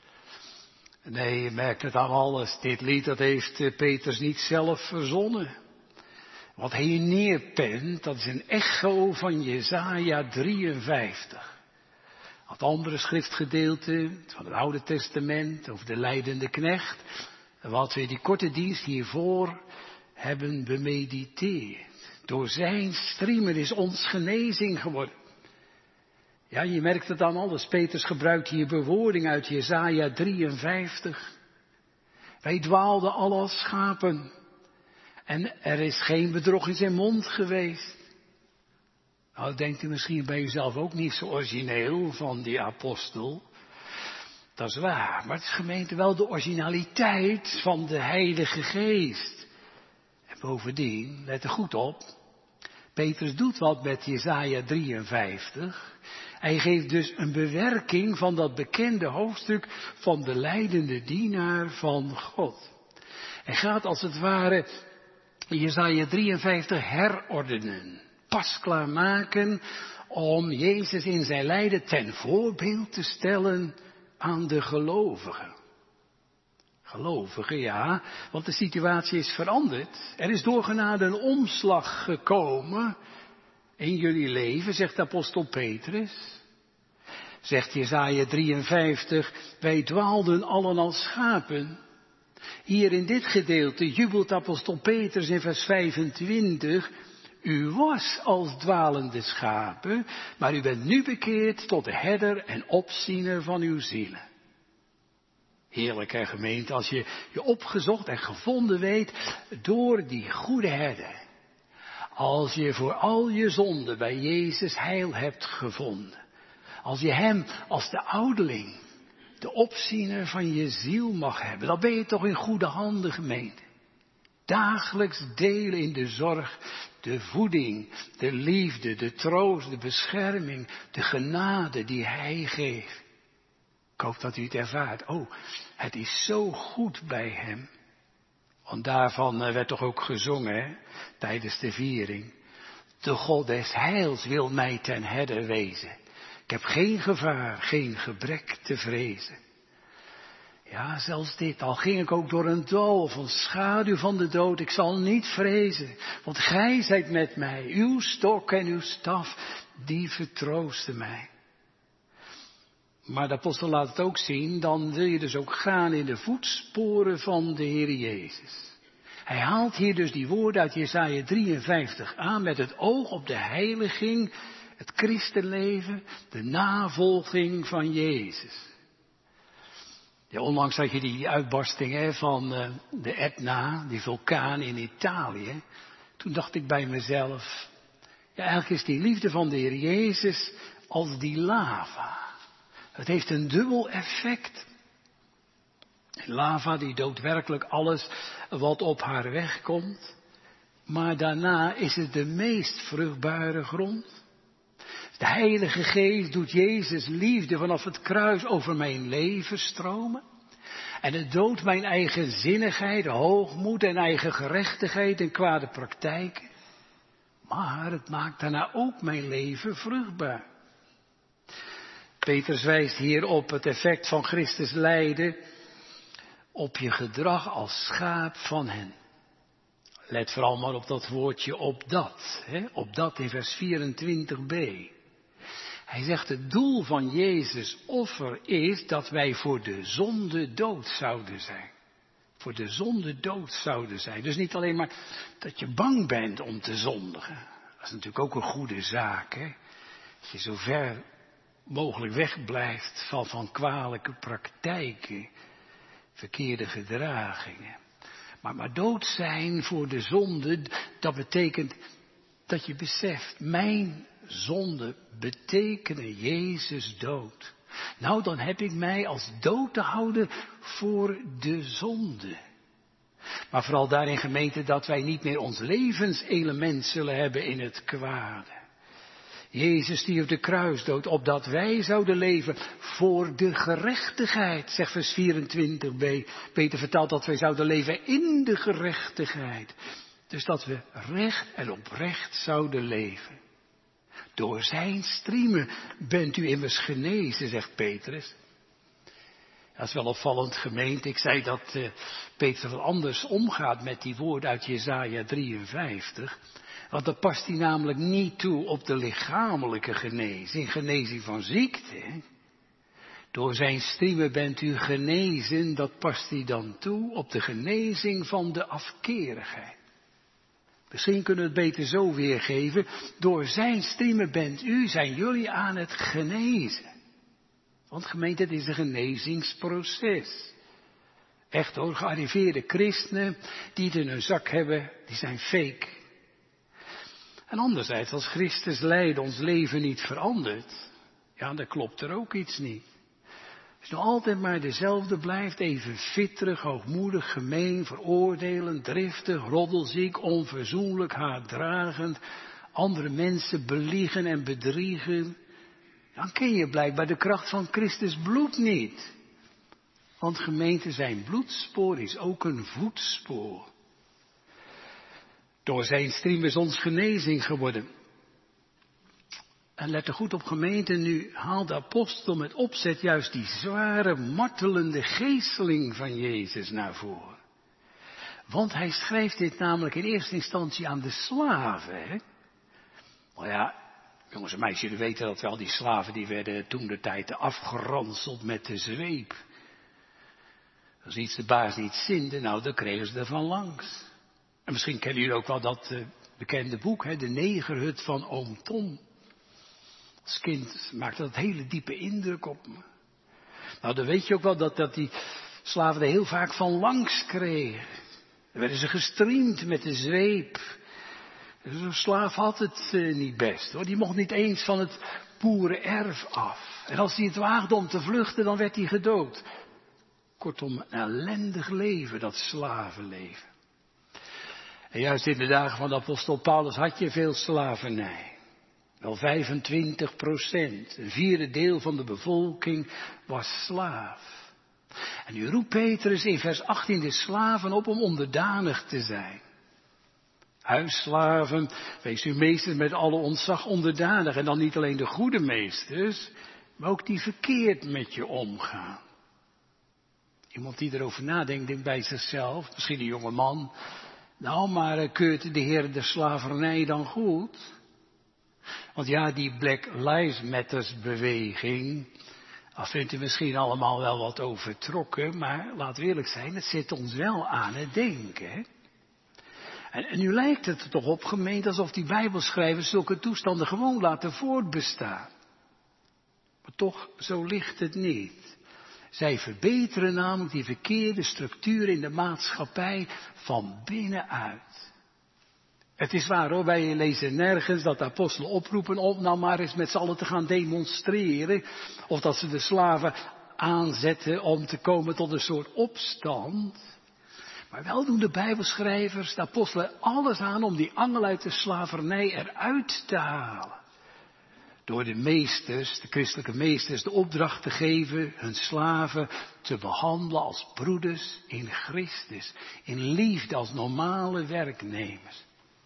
Nee, je merkt het aan alles. Dit lied, dat heeft Petrus niet zelf verzonnen. Wat hij hier neerpent, dat is een echo van Jesaja 53. Het andere schriftgedeelte van het Oude Testament over de lijdende knecht. Wat we die korte dienst hiervoor hebben bemediteerd. Door zijn striemen is ons genezing geworden. Ja, je merkt het aan alles. Petrus gebruikt hier bewoording uit Jesaja 53. Wij dwaalden al als schapen. En er is geen bedrog in zijn mond geweest. Nou, denkt u misschien bij uzelf ook niet zo origineel van die apostel. Dat is waar, maar het is, gemeente, wel de originaliteit van de Heilige Geest. En bovendien, let er goed op. Petrus doet wat met Jesaja 53. Hij geeft dus een bewerking van dat bekende hoofdstuk van de lijdende dienaar van God. Hij gaat als het ware Jesaja 53 herordenen, pasklaar maken om Jezus in zijn lijden ten voorbeeld te stellen aan de gelovigen. Gelovigen, ja, want de situatie is veranderd. Er is door genade een omslag gekomen in jullie leven, zegt de apostel Petrus. Zegt Jesaja 53, wij dwaalden allen als schapen. Hier in dit gedeelte jubelt apostel Petrus in vers 25. U was als dwalende schapen, maar u bent nu bekeerd tot de herder en opziener van uw zielen. Heerlijk, hè, gemeente, als je je opgezocht en gevonden weet door die goede herder. Als je voor al je zonden bij Jezus heil hebt gevonden. Als je hem als de ouderling, de opziener van je ziel mag hebben. Dan ben je toch in goede handen, gemeente. Dagelijks delen in de zorg, de voeding, de liefde, de troost, de bescherming, de genade die hij geeft. Ik hoop dat u het ervaart. Oh, het is zo goed bij hem. Want daarvan werd toch ook gezongen, hè, tijdens de viering. De God des heils wil mij ten herder wezen. Ik heb geen gevaar, geen gebrek te vrezen. Ja, zelfs dit, al ging ik ook door een dal van schaduw van de dood, ik zal niet vrezen. Want gij zijt met mij, uw stok en uw staf, die vertroosten mij. Maar de apostel laat het ook zien, dan wil je dus ook gaan in de voetsporen van de Heer Jezus. Hij haalt hier dus die woorden uit Jesaja 53 aan met het oog op de heiliging, het christenleven, de navolging van Jezus. Ja, onlangs had je die uitbarsting van de Etna, die vulkaan in Italië. Toen dacht ik bij mezelf, Ja, eigenlijk is die liefde van de Heer Jezus als die lava. Het heeft een dubbel effect. Lava die doodt werkelijk alles wat op haar weg komt. Maar daarna is het de meest vruchtbare grond. De Heilige Geest doet Jezus liefde vanaf het kruis over mijn leven stromen. En het doodt mijn eigenzinnigheid, hoogmoed en eigen gerechtigheid en kwade praktijken. Maar het maakt daarna ook mijn leven vruchtbaar. Petrus wijst hier op het effect van Christus lijden op je gedrag als schaap van hen. Let vooral maar op dat woordje opdat, opdat in vers 24b. Hij zegt het doel van Jezus' offer is dat wij voor de zonde dood zouden zijn. Voor de zonde dood zouden zijn. Dus niet alleen maar dat je bang bent om te zondigen. Dat is natuurlijk ook een goede zaak. Dat je zo ver mogelijk wegblijft van kwalijke praktijken. Verkeerde gedragingen. Maar dood zijn voor de zonde, dat betekent dat je beseft, mijn zonde betekenen Jezus dood. Nou, dan heb ik mij als dood te houden voor de zonde. Maar vooral daarin, gemeente, dat wij niet meer ons levenselement zullen hebben in het kwade. Jezus stierf de kruisdood, opdat wij zouden leven voor de gerechtigheid, zegt vers 24b. Peter vertelt dat wij zouden leven in de gerechtigheid. Dus dat we recht en oprecht zouden leven. Door zijn striemen bent u immers genezen, zegt Petrus. Dat is wel opvallend, gemeente. Ik zei dat Petrus wat anders omgaat met die woorden uit Jesaja 53. Want dan past hij namelijk niet toe op de lichamelijke genezing, genezing van ziekte. Door zijn striemen bent u genezen, dat past hij dan toe op de genezing van de afkerigheid. Misschien kunnen we het beter zo weergeven. Door zijn striemen zijn jullie aan het genezen. Want gemeente, het is een genezingsproces. Echt hoor, gearriveerde christenen die het in hun zak hebben, die zijn fake. En anderzijds, als Christus lijden ons leven niet verandert, ja, dan klopt er ook iets niet. Als je nou altijd maar dezelfde blijft, even fitterig, hoogmoedig, gemeen, veroordelend, driftig, roddelziek, onverzoenlijk, haatdragend, andere mensen beliegen en bedriegen, dan ken je blijkbaar de kracht van Christus bloed niet. Want gemeente, zijn bloedspoor is ook een voetspoor. Door zijn striem is ons genezing geworden. En let er goed op, gemeente, nu haalt de apostel met opzet juist die zware, martelende geesteling van Jezus naar voren. Want hij schrijft dit namelijk in eerste instantie aan de slaven. Hè? Nou ja, jongens en meisjes, jullie weten dat wel, die slaven die werden toen de tijd afgeranseld met de zweep. Als iets de baas niet zinde, nou dan kregen ze ervan langs. En misschien kennen jullie ook wel dat bekende boek, hè, De Negerhut van Oom Tom. Als kind maakte dat hele diepe indruk op me. Nou, dan weet je ook wel dat die slaven er heel vaak van langs kregen. Dan werden ze gestriemd met de zweep. Zo'n slaaf had het niet best hoor. Die mocht niet eens van het boerenerf af. En als hij het waagde om te vluchten, dan werd hij gedood. Kortom, een ellendig leven, dat slavenleven. En juist in de dagen van de apostel Paulus had je veel slavernij. Wel 25%, een vierde deel van de bevolking was slaaf. En nu roept Petrus in vers 18 de slaven op om onderdanig te zijn. Huisslaven, wees uw meesters met alle ontzag onderdanig. En dan niet alleen de goede meesters, maar ook die verkeerd met je omgaan. Iemand die erover nadenkt, denkt bij zichzelf, misschien een jonge man. Nou, maar keurt de Heer de slavernij dan goed? Want ja, die Black Lives Matters beweging, dat vindt u misschien allemaal wel wat overtrokken, maar laten we eerlijk zijn, het zit ons wel aan het denken. Hè? En nu lijkt het er toch op, gemeente, alsof die Bijbelschrijvers zulke toestanden gewoon laten voortbestaan. Maar toch, zo ligt het niet. Zij verbeteren namelijk die verkeerde structuur in de maatschappij van binnenuit. Het is waar hoor, wij lezen nergens dat de apostelen oproepen om nou maar eens met z'n allen te gaan demonstreren. Of dat ze de slaven aanzetten om te komen tot een soort opstand. Maar wel doen de Bijbelschrijvers, de apostelen, alles aan om die angel uit de slavernij eruit te halen. Door de meesters, de christelijke meesters, de opdracht te geven hun slaven te behandelen als broeders in Christus. In liefde als normale werknemers.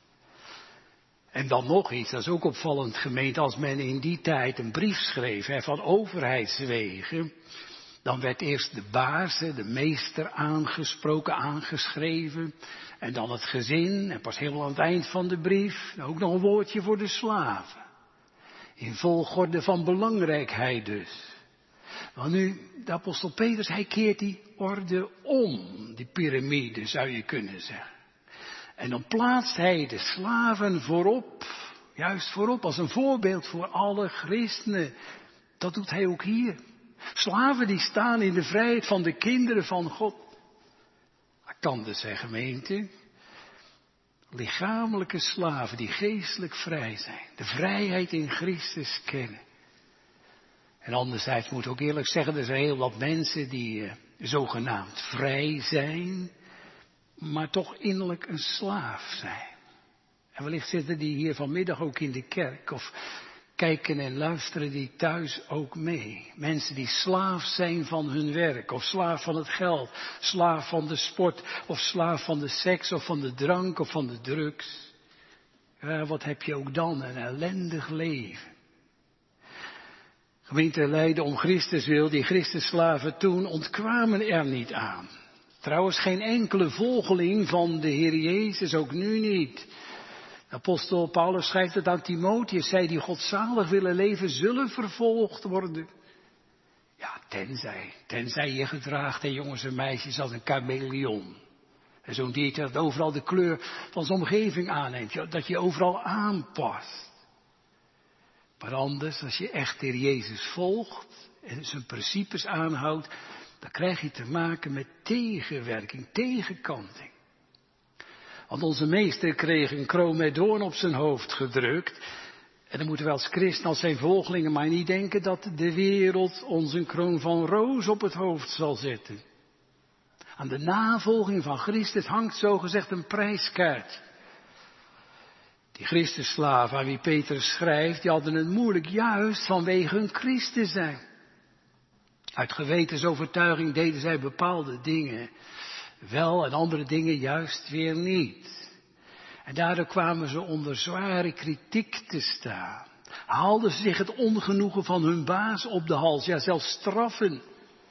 En dan nog iets, dat is ook opvallend gemeente, als men in die tijd een brief schreef van overheidswegen. Dan werd eerst de baas, de meester aangesproken, aangeschreven. En dan het gezin. En pas helemaal aan het eind van de brief ook nog een woordje voor de slaven. In volgorde van belangrijkheid dus. Want nu, de apostel Petrus, hij keert die orde om. Die piramide zou je kunnen zeggen. En dan plaatst hij de slaven voorop. Juist voorop als een voorbeeld voor alle christenen. Dat doet hij ook hier. Slaven die staan in de vrijheid van de kinderen van God. Dat kan dus zijn gemeente. Lichamelijke slaven die geestelijk vrij zijn. De vrijheid in Christus kennen. En anderzijds moet ik ook eerlijk zeggen, er zijn heel wat mensen die zogenaamd vrij zijn. Maar toch innerlijk een slaaf zijn. En wellicht zitten die hier vanmiddag ook in de kerk. Of kijken en luisteren die thuis ook mee. Mensen die slaaf zijn van hun werk. Of slaaf van het geld. Slaaf van de sport. Of slaaf van de seks. Of van de drank. Of van de drugs. Ja, wat heb je ook dan? Een ellendig leven. Gemeente Leiden om Christus wil. Die Christusslaven toen ontkwamen er niet aan. Trouwens geen enkele volgeling van de Heer Jezus. Ook nu niet. Apostel Paulus schrijft het aan Timotheus. Zij die godzalig willen leven, zullen vervolgd worden. Ja, tenzij je gedraagt, jongens en meisjes, als een chameleon. En zo'n diertje dat overal de kleur van zijn omgeving aanneemt. Dat je overal aanpast. Maar anders, als je echt de Heer Jezus volgt en zijn principes aanhoudt, dan krijg je te maken met tegenwerking, tegenkanting. Want onze meester kreeg een kroon met doorn op zijn hoofd gedrukt. En dan moeten we als christen, als zijn volgelingen, maar niet denken dat de wereld ons een kroon van roos op het hoofd zal zetten. Aan de navolging van Christus hangt zogezegd een prijskaart. Die Christusslaven aan wie Petrus schrijft, die hadden het moeilijk juist vanwege hun christen zijn. Uit gewetensovertuiging deden zij bepaalde dingen wel en andere dingen juist weer niet. En daardoor kwamen ze onder zware kritiek te staan. Haalden ze zich het ongenoegen van hun baas op de hals, ja zelfs straffen.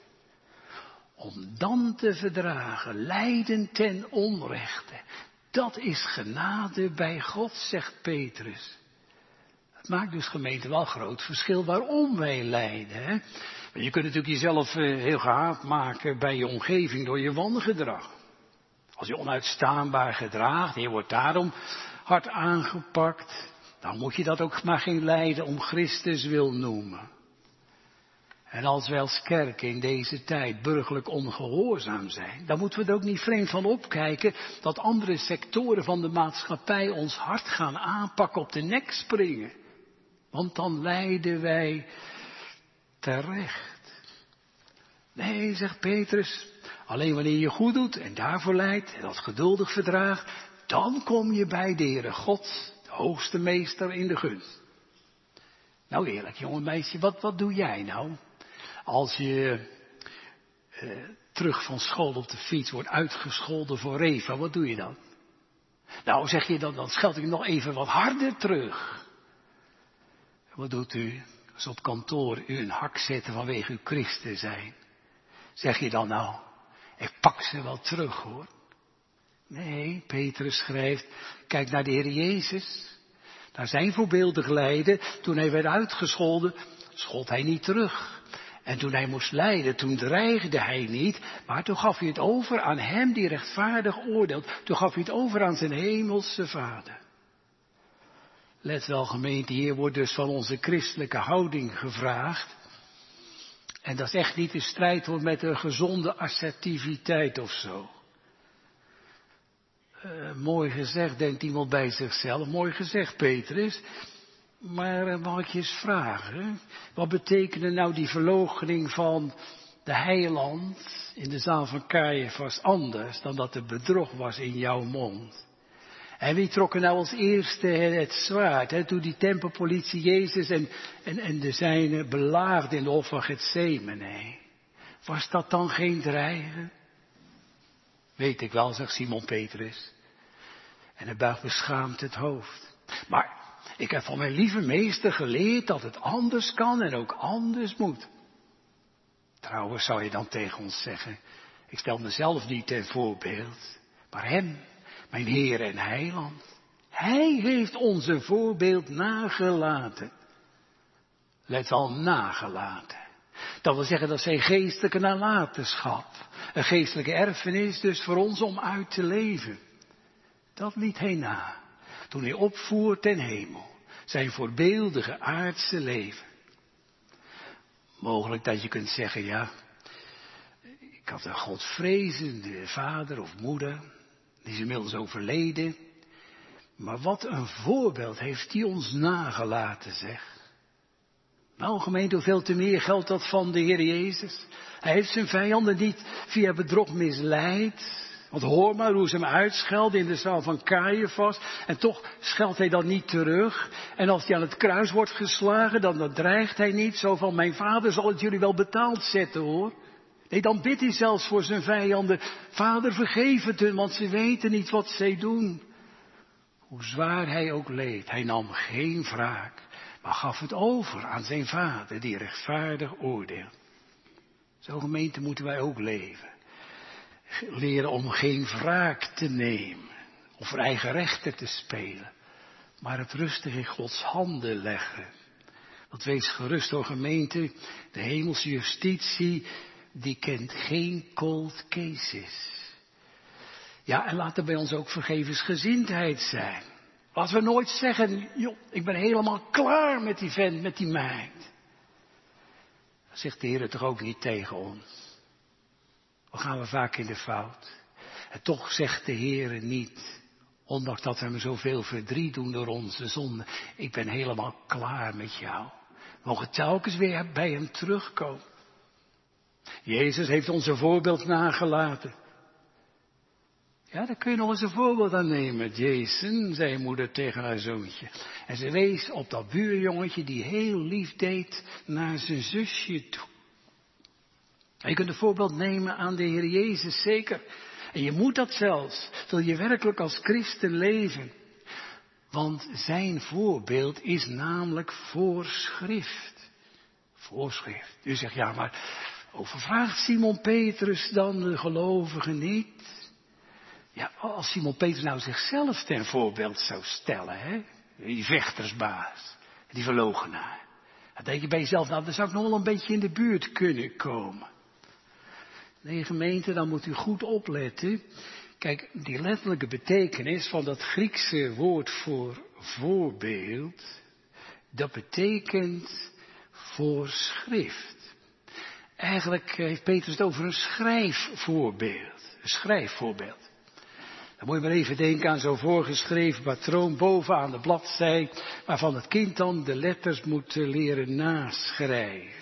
Om dan te verdragen, lijden ten onrechte. Dat is genade bij God, zegt Petrus. Het maakt dus gemeente wel groot verschil waarom wij lijden. Hè? Je kunt natuurlijk jezelf heel gehaat maken bij je omgeving door je wangedrag. Als je onuitstaanbaar gedraagt en je wordt daarom hard aangepakt, dan moet je dat ook maar geen lijden om Christus wil noemen. En als wij als kerk in deze tijd burgerlijk ongehoorzaam zijn, dan moeten we er ook niet vreemd van opkijken dat andere sectoren van de maatschappij ons hard gaan aanpakken, op de nek springen. Want dan lijden wij terecht. Nee, zegt Petrus, alleen wanneer je goed doet en daarvoor lijdt en dat geduldig verdraagt, dan kom je bij de Heere God, de hoogste meester in de gunst. Nou eerlijk, jongen meisje, wat doe jij nou? Als je terug van school op de fiets wordt uitgescholden voor Reva, wat doe je dan? Nou, zeg je dan scheld ik nog even wat harder terug. Wat doet u als op kantoor u een hak zetten vanwege uw christen zijn? Zeg je dan nou, ik pak ze wel terug hoor. Nee, Petrus schrijft, kijk naar de Heer Jezus. Naar zijn voorbeeldig lijden, toen hij werd uitgescholden, schold hij niet terug. En toen hij moest lijden, toen dreigde hij niet, maar toen gaf hij het over aan hem die rechtvaardig oordeelt. Toen gaf hij het over aan zijn hemelse Vader. Let wel gemeente, hier wordt dus van onze christelijke houding gevraagd. En dat is echt niet de strijd met een gezonde assertiviteit of zo. Mooi gezegd, denkt iemand bij zichzelf. Mooi gezegd, Petrus. Maar mag ik je eens vragen? Wat betekende nou die verloochening van de heiland in de zaal van Caiaphas anders dan dat er bedrog was in jouw mond? En wie trok er nou als eerste het zwaard, toen die tempelpolitie Jezus en de zijnen belaagde in de hof van Getsemane? Was dat dan geen dreigen? Weet ik wel, zegt Simon Petrus. En hij buigt beschaamd het hoofd. Maar ik heb van mijn lieve meester geleerd dat het anders kan en ook anders moet. Trouwens zou je dan tegen ons zeggen, ik stel mezelf niet ten voorbeeld, maar hem, mijn Heer en Heiland. Hij heeft ons een voorbeeld nagelaten. Let wel, nagelaten. Dat wil zeggen dat zijn geestelijke nalatenschap, een geestelijke erfenis dus voor ons om uit te leven. Dat liet hij na, toen hij opvoer ten hemel, zijn voorbeeldige aardse leven. Mogelijk dat je kunt zeggen, ja, ik had een godvrezende vader of moeder, die is inmiddels overleden. Maar wat een voorbeeld heeft die ons nagelaten, zeg. Nou, gemeente, hoeveel te meer geldt dat van de Heer Jezus. Hij heeft zijn vijanden niet via bedrog misleid. Want hoor maar hoe ze hem uitschelden in de zaal van Caiaphas. En toch scheldt hij dan niet terug. En als hij aan het kruis wordt geslagen, dan dreigt hij niet zo van, mijn vader zal het jullie wel betaald zetten, hoor. Nee, dan bidt hij zelfs voor zijn vijanden, Vader, vergeef het hun, want ze weten niet wat zij doen. Hoe zwaar hij ook leed, hij nam geen wraak, maar gaf het over aan zijn vader, die rechtvaardig oordeelt. Zo, gemeente, moeten wij ook leven. Leren om geen wraak te nemen, of voor eigen rechten te spelen, maar het rustig in Gods handen leggen. Want wees gerust, hoor gemeente, de hemelse justitie, die kent geen cold cases. Ja, en laat er bij ons ook vergevensgezindheid zijn. Laten we nooit zeggen, joh, ik ben helemaal klaar met die vent, met die meid. Dat zegt de Heer toch ook niet tegen ons. Dan gaan we vaak in de fout. En toch zegt de Heer niet, ondanks dat we hem zoveel verdriet doen door onze zonde, ik ben helemaal klaar met jou. We mogen telkens weer bij hem terugkomen. Jezus heeft ons een voorbeeld nagelaten. Ja, daar kun je nog eens een voorbeeld aan nemen. Jason, zei moeder tegen haar zoontje. En ze wees op dat buurjongetje die heel lief deed naar zijn zusje toe. En je kunt een voorbeeld nemen aan de Heer Jezus, zeker. En je moet dat zelfs, wil je werkelijk als christen leven. Want zijn voorbeeld is namelijk voorschrift. Voorschrift. U zegt, ja, maar overvraagt Simon Petrus dan de gelovigen niet? Ja, als Simon Petrus nou zichzelf ten voorbeeld zou stellen, hè? Die vechtersbaas, die verloochenaar. Dan denk je bij jezelf, nou, dan zou ik nog wel een beetje in de buurt kunnen komen. Nee, gemeente, dan moet u goed opletten. Kijk, die letterlijke betekenis van dat Griekse woord voor voorbeeld, dat betekent voorschrift. Eigenlijk heeft Petrus het over een schrijfvoorbeeld. Een schrijfvoorbeeld. Dan moet je maar even denken aan zo'n voorgeschreven patroon bovenaan de bladzij, waarvan het kind dan de letters moet leren naschrijven.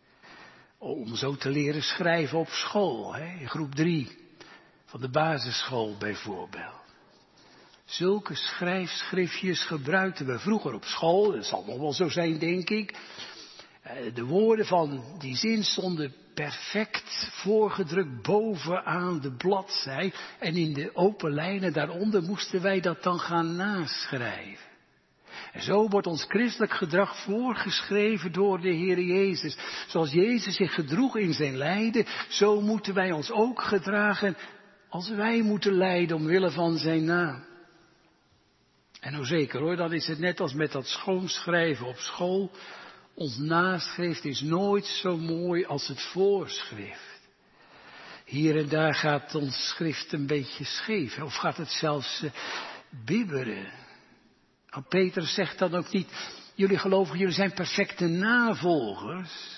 Om zo te leren schrijven op school, hè, in groep 3 van de basisschool bijvoorbeeld. Zulke schrijfschriftjes gebruikten we vroeger op school, dat zal nog wel zo zijn, denk ik. De woorden van die zin stonden perfect voorgedrukt bovenaan de bladzij. En in de open lijnen daaronder moesten wij dat dan gaan naschrijven. En zo wordt ons christelijk gedrag voorgeschreven door de Heer Jezus. Zoals Jezus zich gedroeg in zijn lijden, zo moeten wij ons ook gedragen als wij moeten lijden omwille van zijn naam. En nou zeker hoor, dan is het net als met dat schoonschrijven op school. Ons naschrift is nooit zo mooi als het voorschrift. Hier en daar gaat ons schrift een beetje scheef. Of gaat het zelfs bibberen. Nou, Petrus zegt dan ook niet, jullie gelovigen, jullie zijn perfecte navolgers.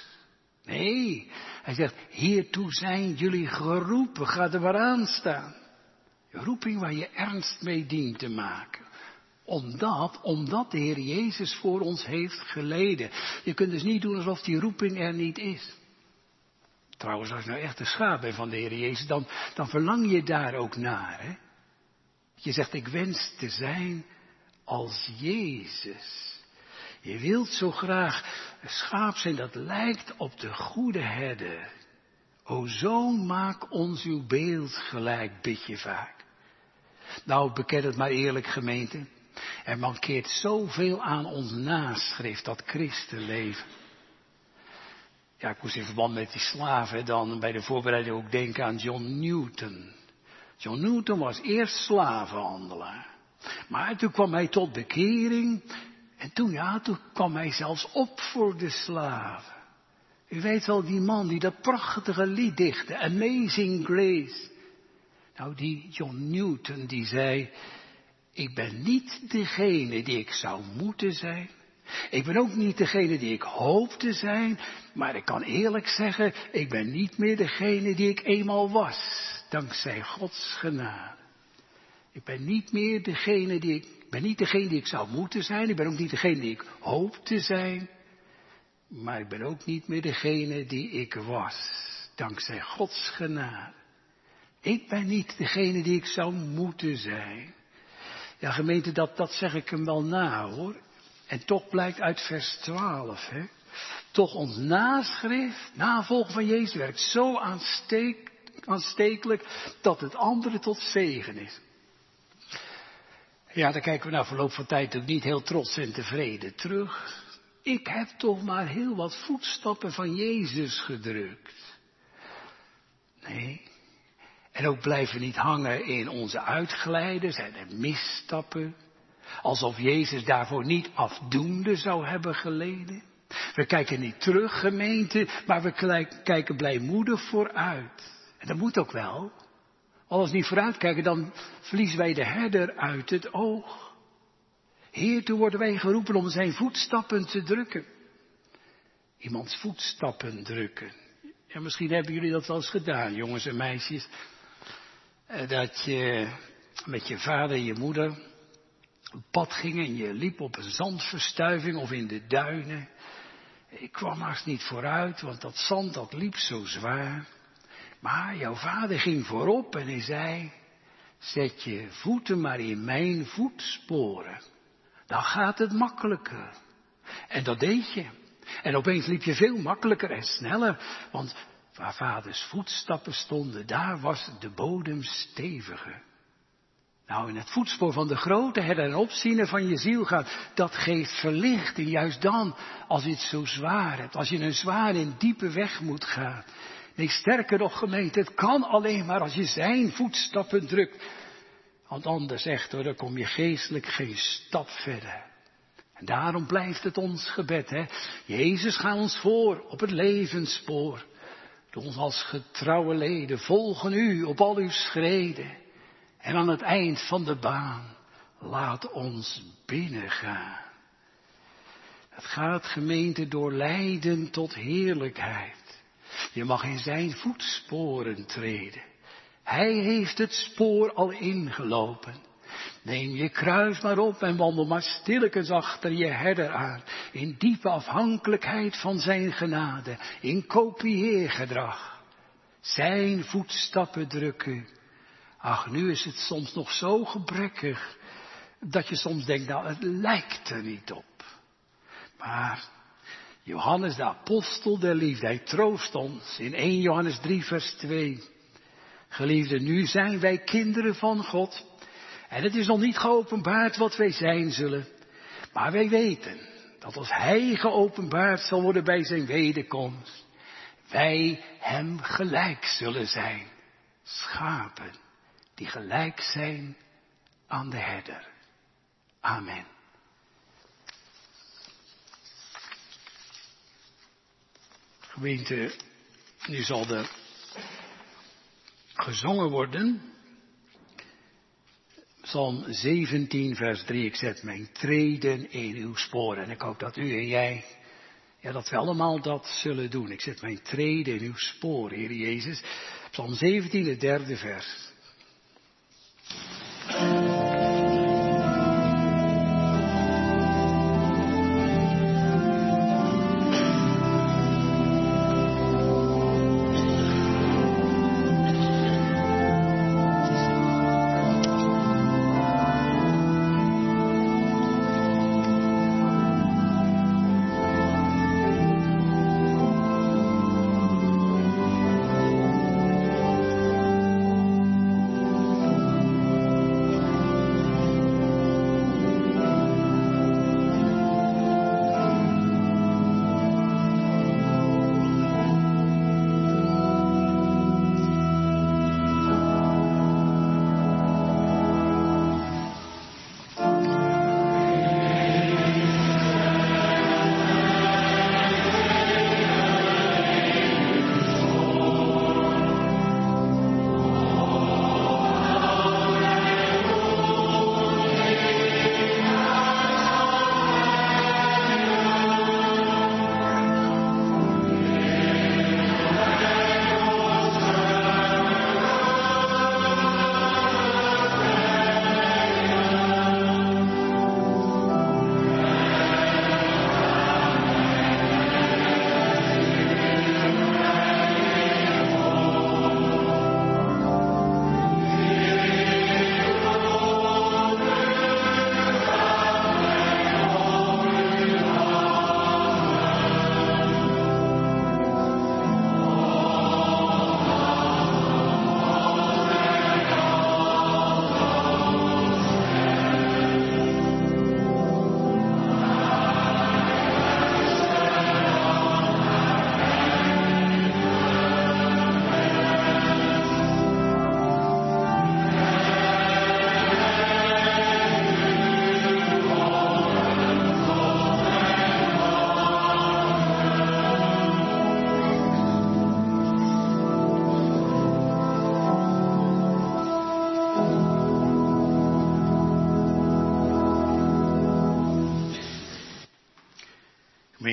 Nee, hij zegt, hiertoe zijn jullie geroepen. Ga er maar aan staan. Een roeping waar je ernst mee dient te maken. Omdat de Heer Jezus voor ons heeft geleden. Je kunt dus niet doen alsof die roeping er niet is. Trouwens, als je nou echt een schaap bent van de Heer Jezus, dan verlang je daar ook naar. Hè? Je zegt, ik wens te zijn als Jezus. Je wilt zo graag een schaap zijn dat lijkt op de goede herder. O zoon, maak ons uw beeld gelijk, bid je vaak. Nou, beken het maar eerlijk, gemeente. Er mankeert zoveel aan ons naschrift, dat christenleven. Ja, ik moest in verband met die slaven dan bij de voorbereiding ook denken aan John Newton. John Newton was eerst slavenhandelaar. Maar toen kwam hij tot bekering. En toen kwam hij zelfs op voor de slaven. U weet wel, die man die dat prachtige lied dichtte, Amazing Grace. Nou, die John Newton die zei, ik ben niet degene die ik zou moeten zijn. Ik ben ook niet degene die ik hoop te zijn. Maar ik kan eerlijk zeggen, ik ben niet meer degene die ik eenmaal was. Dankzij Gods genade. Ik ben niet meer degene die ik zou moeten zijn. Ik ben ook niet degene die ik hoop te zijn. Maar ik ben ook niet meer degene die ik was. Dankzij Gods genade. Ik ben niet degene die ik zou moeten zijn. Ja, gemeente, dat zeg ik hem wel na, hoor. En toch blijkt uit vers 12, hè. Toch ons naschrift, navolgen van Jezus, werkt zo aanstekelijk dat het andere tot zegen is. Ja, daar kijken we na verloop van tijd ook niet heel trots en tevreden terug. Ik heb toch maar heel wat voetstappen van Jezus gedrukt. Nee. En ook blijven niet hangen in onze uitglijders en de misstappen. Alsof Jezus daarvoor niet afdoende zou hebben geleden. We kijken niet terug, gemeente, maar we kijken blijmoedig vooruit. En dat moet ook wel. Als we niet vooruitkijken, dan verliezen wij de herder uit het oog. Hiertoe worden wij geroepen om zijn voetstappen te drukken. Iemands voetstappen drukken. Ja, misschien hebben jullie dat wel eens gedaan, jongens en meisjes. Dat je met je vader en je moeder op pad ging en je liep op een zandverstuiving of in de duinen. Ik kwam haast niet vooruit, want dat zand dat liep zo zwaar. Maar jouw vader ging voorop en hij zei, zet je voeten maar in mijn voetsporen. Dan gaat het makkelijker. En dat deed je. En opeens liep je veel makkelijker en sneller, want waar vaders voetstappen stonden, daar was de bodem steviger. Nou, in het voetspoor van de grote herder en opziener van je ziel gaan, dat geeft verlichting, juist dan, als je het zo zwaar hebt, als je een zware en diepe weg moet gaan. Nee, sterker nog, gemeente, het kan alleen maar als je zijn voetstappen drukt. Want anders echt hoor, dan kom je geestelijk geen stap verder. En daarom blijft het ons gebed, hè. Jezus, ga ons voor op het levensspoor. Doe ons als getrouwe leden volgen u op al uw schreden. En aan het eind van de baan, laat ons binnengaan. Het gaat, gemeente, door lijden tot heerlijkheid. Je mag in zijn voetsporen treden. Hij heeft het spoor al ingelopen. Neem je kruis maar op en wandel maar stillekens achter je herder aan. In diepe afhankelijkheid van zijn genade. In kopieergedrag. Zijn voetstappen drukken. Ach, nu is het soms nog zo gebrekkig. Dat je soms denkt, nou het lijkt er niet op. Maar Johannes de apostel der liefde, hij troost ons in 1 Johannes 3 vers 2. Geliefden, nu zijn wij kinderen van God. En het is nog niet geopenbaard wat wij zijn zullen. Maar wij weten dat als hij geopenbaard zal worden bij zijn wederkomst, wij hem gelijk zullen zijn. Schapen die gelijk zijn aan de herder. Amen. Gemeente, nu zal er gezongen worden. Psalm 17 vers 3. Ik zet mijn treden in uw sporen. En ik hoop dat u en jij, ja, dat we allemaal dat zullen doen. Ik zet mijn treden in uw sporen, Heer Jezus. Psalm 17, het 3e vers.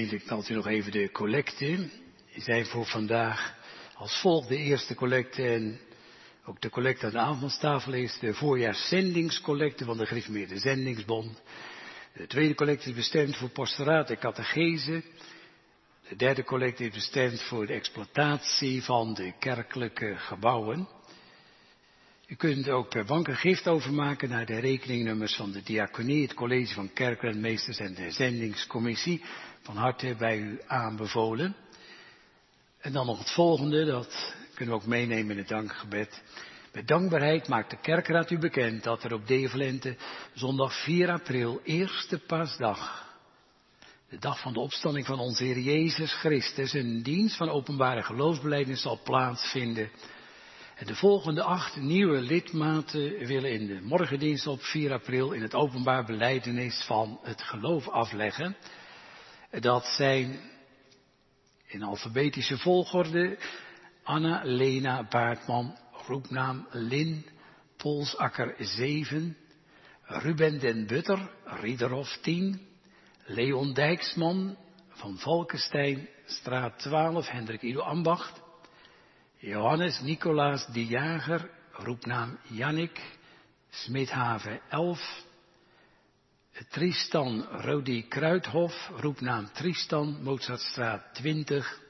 ik meld u nog even de collecte. Die zijn voor vandaag als volgt. De eerste collecte en ook de collecte aan de avondstafel is de voorjaarszendingscollecte van de Gereformeerde Zendingsbond. De tweede collecte is bestemd voor pastoraat en catechese. De derde collecte is bestemd voor de exploitatie van de kerkelijke gebouwen. U kunt ook per bank een gift overmaken naar de rekeningnummers van de diaconie, het college van kerkrentmeesters en de zendingscommissie. Van harte bij u aanbevolen. En dan nog het volgende, dat kunnen we ook meenemen in het dankgebed. Met dankbaarheid maakt de kerkraad u bekend dat er op Develente zondag 4 april, eerste paasdag, de dag van de opstanding van onze Heer Jezus Christus, een dienst van openbare geloofsbelijdenis zal plaatsvinden. En de volgende 8 nieuwe lidmaten willen in de morgendienst op 4 april in het openbaar belijdenis van het geloof afleggen. Dat zijn in alfabetische volgorde Anna Lena Baartman, roepnaam Lin, Polsakker 7, Ruben den Butter, Riederhof 10, Leon Dijksman van Valkenstein, straat 12, Hendrik Ido Ambacht, Johannes Nicolaas de Jager, roepnaam Jannik, Smithaven 11, Tristan Rodi Kruithof, roepnaam Tristan, Mozartstraat 20,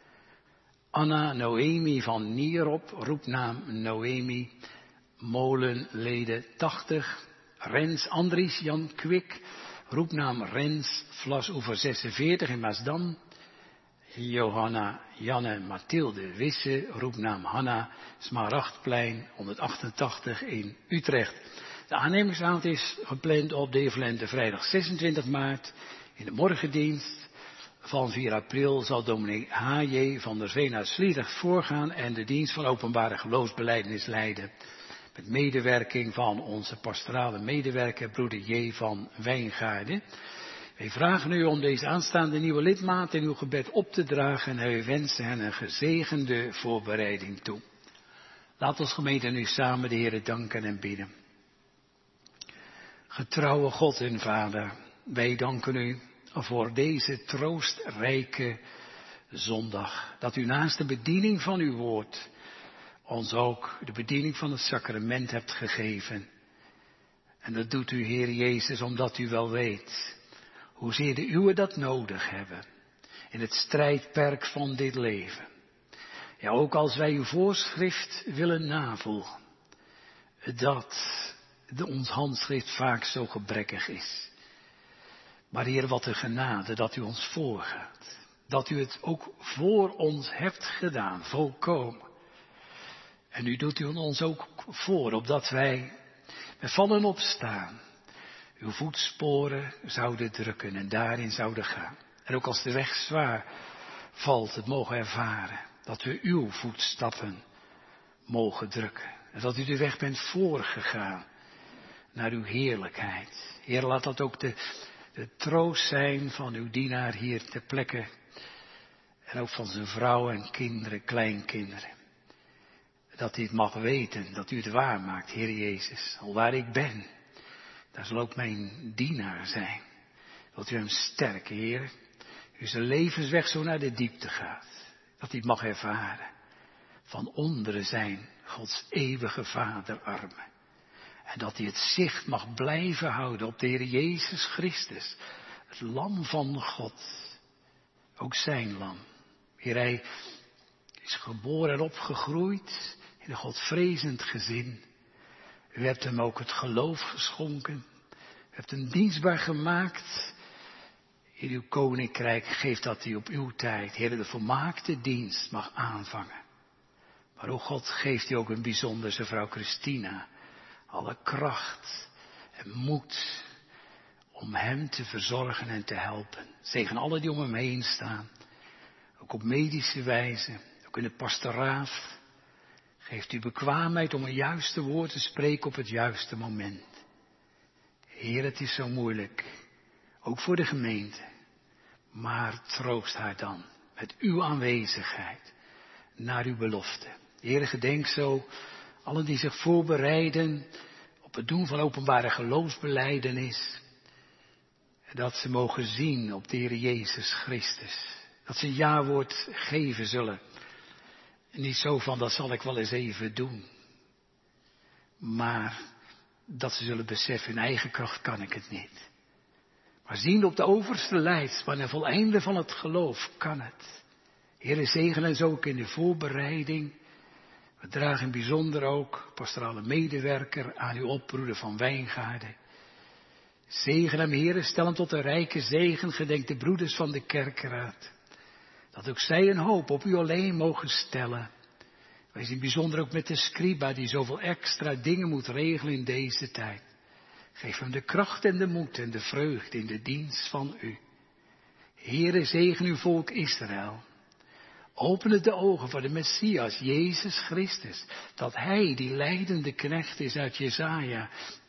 Anna Noemi van Nierop, roepnaam Noemi, Molenleden 80, Rens Andries Jan Kwik, roepnaam Rens, Vlasoever 46 in Maasdam, Johanna Janne Mathilde Wisse, roepnaam Hanna, Smaragdplein 188 in Utrecht. De aannemingsavond is gepland op Develente vrijdag 26 maart. In de morgendienst van 4 april zal dominee H.J. van der Veen uit Sliedrecht voorgaan en de dienst van openbare geloofsbelijdenis leiden. Met medewerking van onze pastorale medewerker broeder J. van Wijngaarden. Wij vragen u om deze aanstaande nieuwe lidmaat in uw gebed op te dragen en wij wensen hen een gezegende voorbereiding toe. Laat ons gemeente nu samen de Heere danken en bidden. Getrouwe God en Vader, wij danken u voor deze troostrijke zondag. Dat u naast de bediening van uw woord ons ook de bediening van het sacrament hebt gegeven. En dat doet u, Heer Jezus, omdat u wel weet hoezeer de uwen dat nodig hebben in het strijdperk van dit leven. Ja, ook als wij uw voorschrift willen navolgen, dat ons handschrift vaak zo gebrekkig is. Maar Heer, wat een genade dat u ons voorgaat. Dat u het ook voor ons hebt gedaan, volkomen. En nu doet u ons ook voor, opdat wij met vallen opstaan, uw voetsporen zouden drukken en daarin zouden gaan. En ook als de weg zwaar valt, het mogen ervaren, dat we uw voetstappen mogen drukken. En dat u de weg bent voorgegaan naar uw heerlijkheid. Heer, laat dat ook de troost zijn van uw dienaar hier ter plekke. En ook van zijn vrouw en kinderen, kleinkinderen. Dat hij het mag weten, dat u het waar maakt, Heer Jezus. Al waar ik ben, daar zal ook mijn dienaar zijn. Wilt u hem sterken, Heer. U zijn levensweg zo naar de diepte gaat. Dat hij het mag ervaren. Van onderen zijn Gods eeuwige vaderarmen. En dat hij het zicht mag blijven houden op de Heer Jezus Christus. Het lam van God. Ook zijn lam. Heer, hij is geboren en opgegroeid in een Godvrezend gezin. U hebt hem ook het geloof geschonken. U hebt hem dienstbaar gemaakt in uw koninkrijk. Geef dat hij op uw tijd, Heer, de volmaakte dienst mag aanvangen. Maar o God, geeft u ook een bijzonder zijn vrouw Christina alle kracht en moed om hem te verzorgen en te helpen. Zegen alle die om hem heen staan. Ook op medische wijze, ook in het pastoraat. Geeft u bekwaamheid om een juiste woord te spreken op het juiste moment. Heer, het is zo moeilijk, ook voor de gemeente. Maar troost haar dan met uw aanwezigheid naar uw belofte. Heer, gedenk zo allen die zich voorbereiden op het doen van openbare geloofsbelijdenis. Dat ze mogen zien op de Heer Jezus Christus. Dat ze een ja-woord geven zullen. En niet zo van, dat zal ik wel eens even doen. Maar dat ze zullen beseffen, in eigen kracht kan ik het niet. Maar zien op de overste leidsman en voleinde van het geloof kan het. Heere, zegen ons ook in de voorbereiding. We dragen in bijzonder ook pastorale medewerker aan u op, broeder Van Wijngaarden. Zegen hem, Heere, stel hem tot een rijke zegen, gedenk de broeders van de kerkenraad. Dat ook zij een hoop op u alleen mogen stellen. Wij zien bijzonder ook met de scriba die zoveel extra dingen moet regelen in deze tijd. Geef hem de kracht en de moed en de vreugde in de dienst van u. Heere, zegen uw volk Israël. Open het de ogen voor de Messias, Jezus Christus. Dat hij die lijdende knecht is uit Jesaja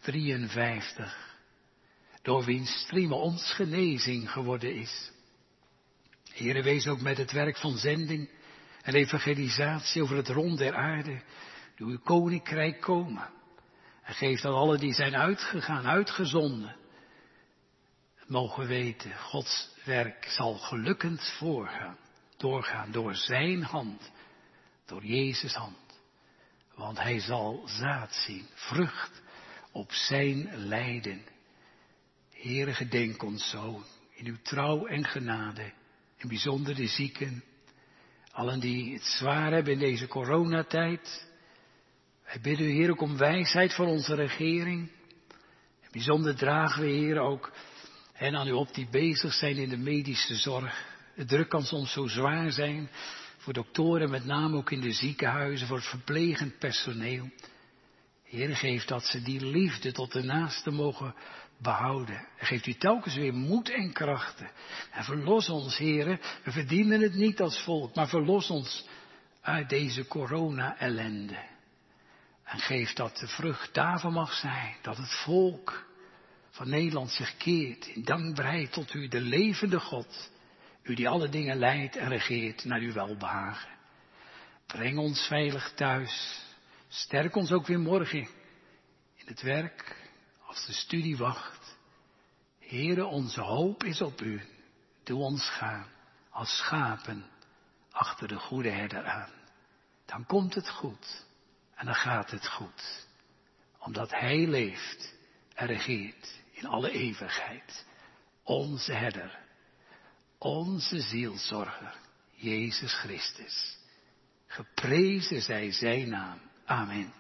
53. Door wiens striemen ons genezing geworden is. Heere, wees ook met het werk van zending en evangelisatie over het rond der aarde. Doe uw koninkrijk komen. En geef dat alle die zijn uitgegaan, uitgezonden. Het mogen weten, Gods werk zal gelukkend doorgaan door zijn hand, door Jezus' hand. Want hij zal zaad zien, vrucht op zijn lijden. Heere, gedenk ons zo in uw trouw en genade, in bijzonder de zieken, allen die het zwaar hebben in deze coronatijd. Wij bidden u, Heer, ook om wijsheid voor onze regering. In bijzonder dragen we, Heer, ook hen aan u op die bezig zijn in de medische zorg. De druk kan soms zo zwaar zijn voor doktoren, met name ook in de ziekenhuizen, voor het verplegend personeel. Heer, geef dat ze die liefde tot de naaste mogen behouden. En geeft u telkens weer moed en krachten. En verlos ons, Heer, we verdienen het niet als volk, maar verlos ons uit deze corona-ellende. En geef dat de vrucht daarvan mag zijn, dat het volk van Nederland zich keert in dankbaarheid tot u, de levende God. U die alle dingen leidt en regeert naar uw welbehagen. Breng ons veilig thuis. Sterk ons ook weer morgen in het werk, als de studie wacht. Heere, onze hoop is op u. Doe ons gaan als schapen achter de goede herder aan. Dan komt het goed en dan gaat het goed. Omdat hij leeft en regeert in alle eeuwigheid. Onze herder. Onze zielzorger, Jezus Christus. Geprezen zij zijn naam. Amen.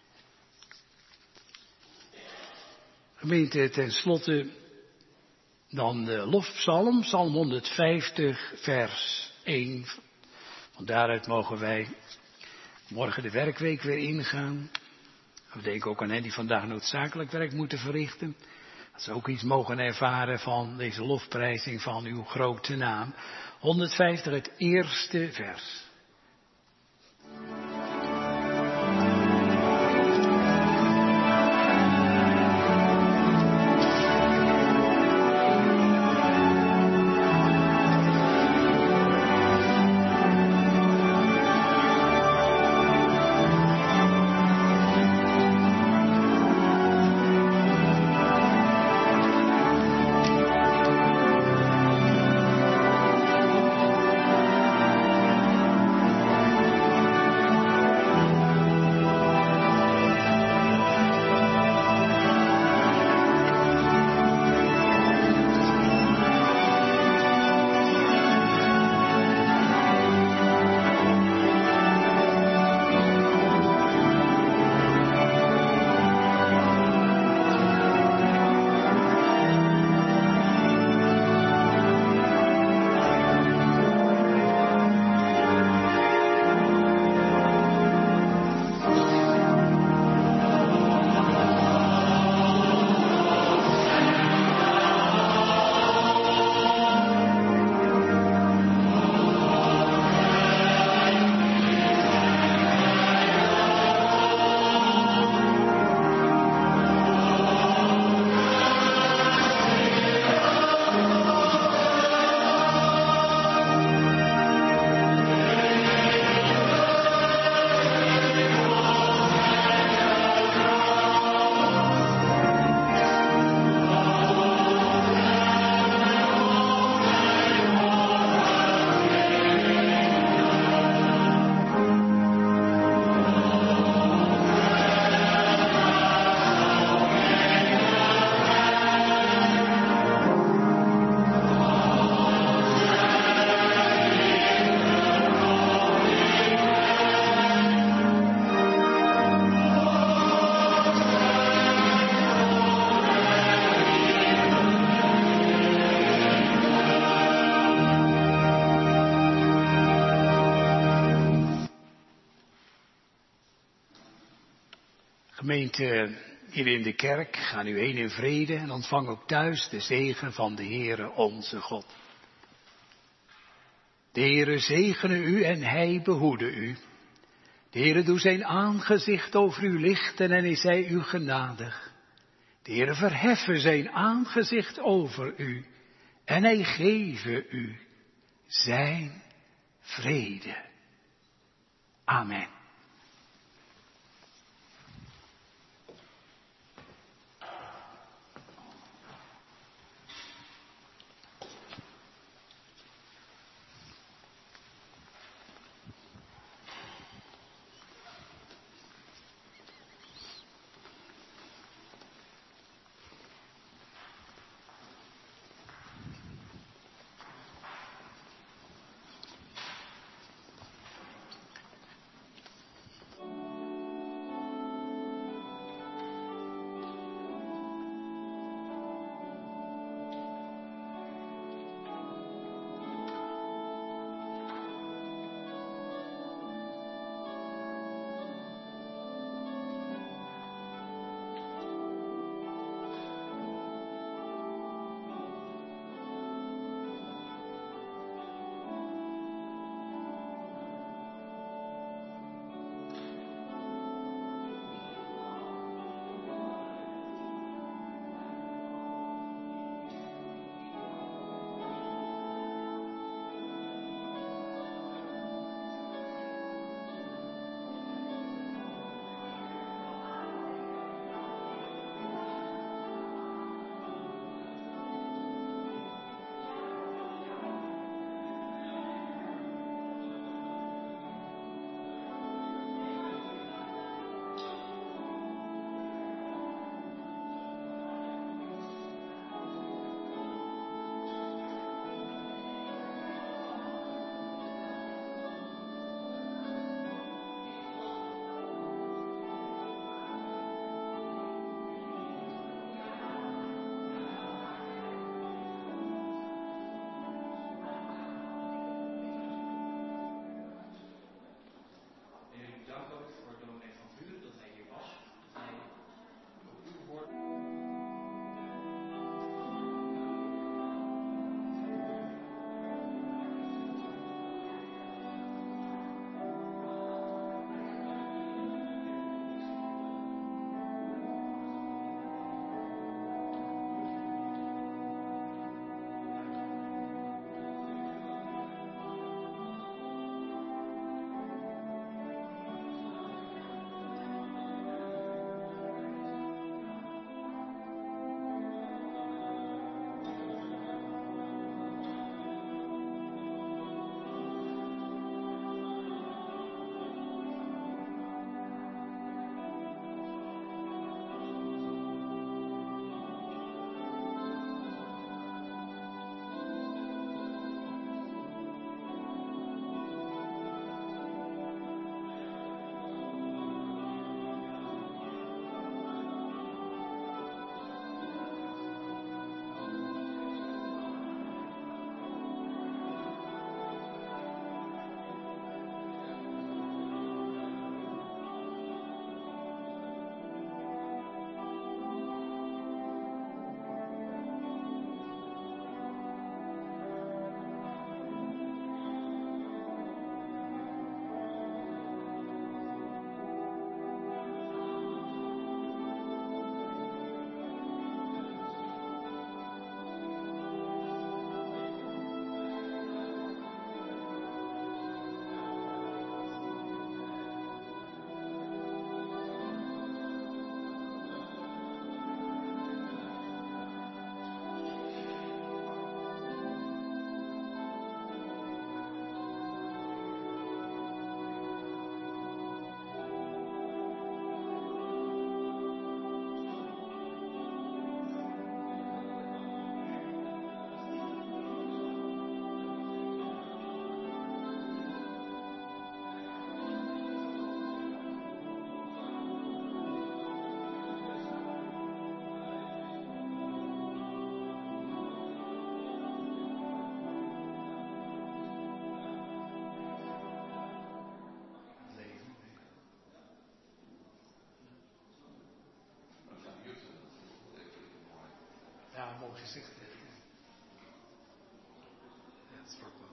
Gemeente, ten slotte dan de lofpsalm, psalm 150, vers 1. Van daaruit mogen wij morgen de werkweek weer ingaan. We denken ook aan hen die vandaag noodzakelijk werk moeten verrichten. Dat ze ook iets mogen ervaren van deze lofprijzing van uw grote naam. 150, het eerste vers. Gemeente hier in de kerk, ga nu heen in vrede en ontvang ook thuis de zegen van de Heere onze God. De Heere zegene u en hij behoede u. De Heere doe zijn aangezicht over u lichten en is zij u genadig. De Heere verheffen zijn aangezicht over u en hij geven u zijn vrede. Amen. Ja, mooi gezegd. Ja, het is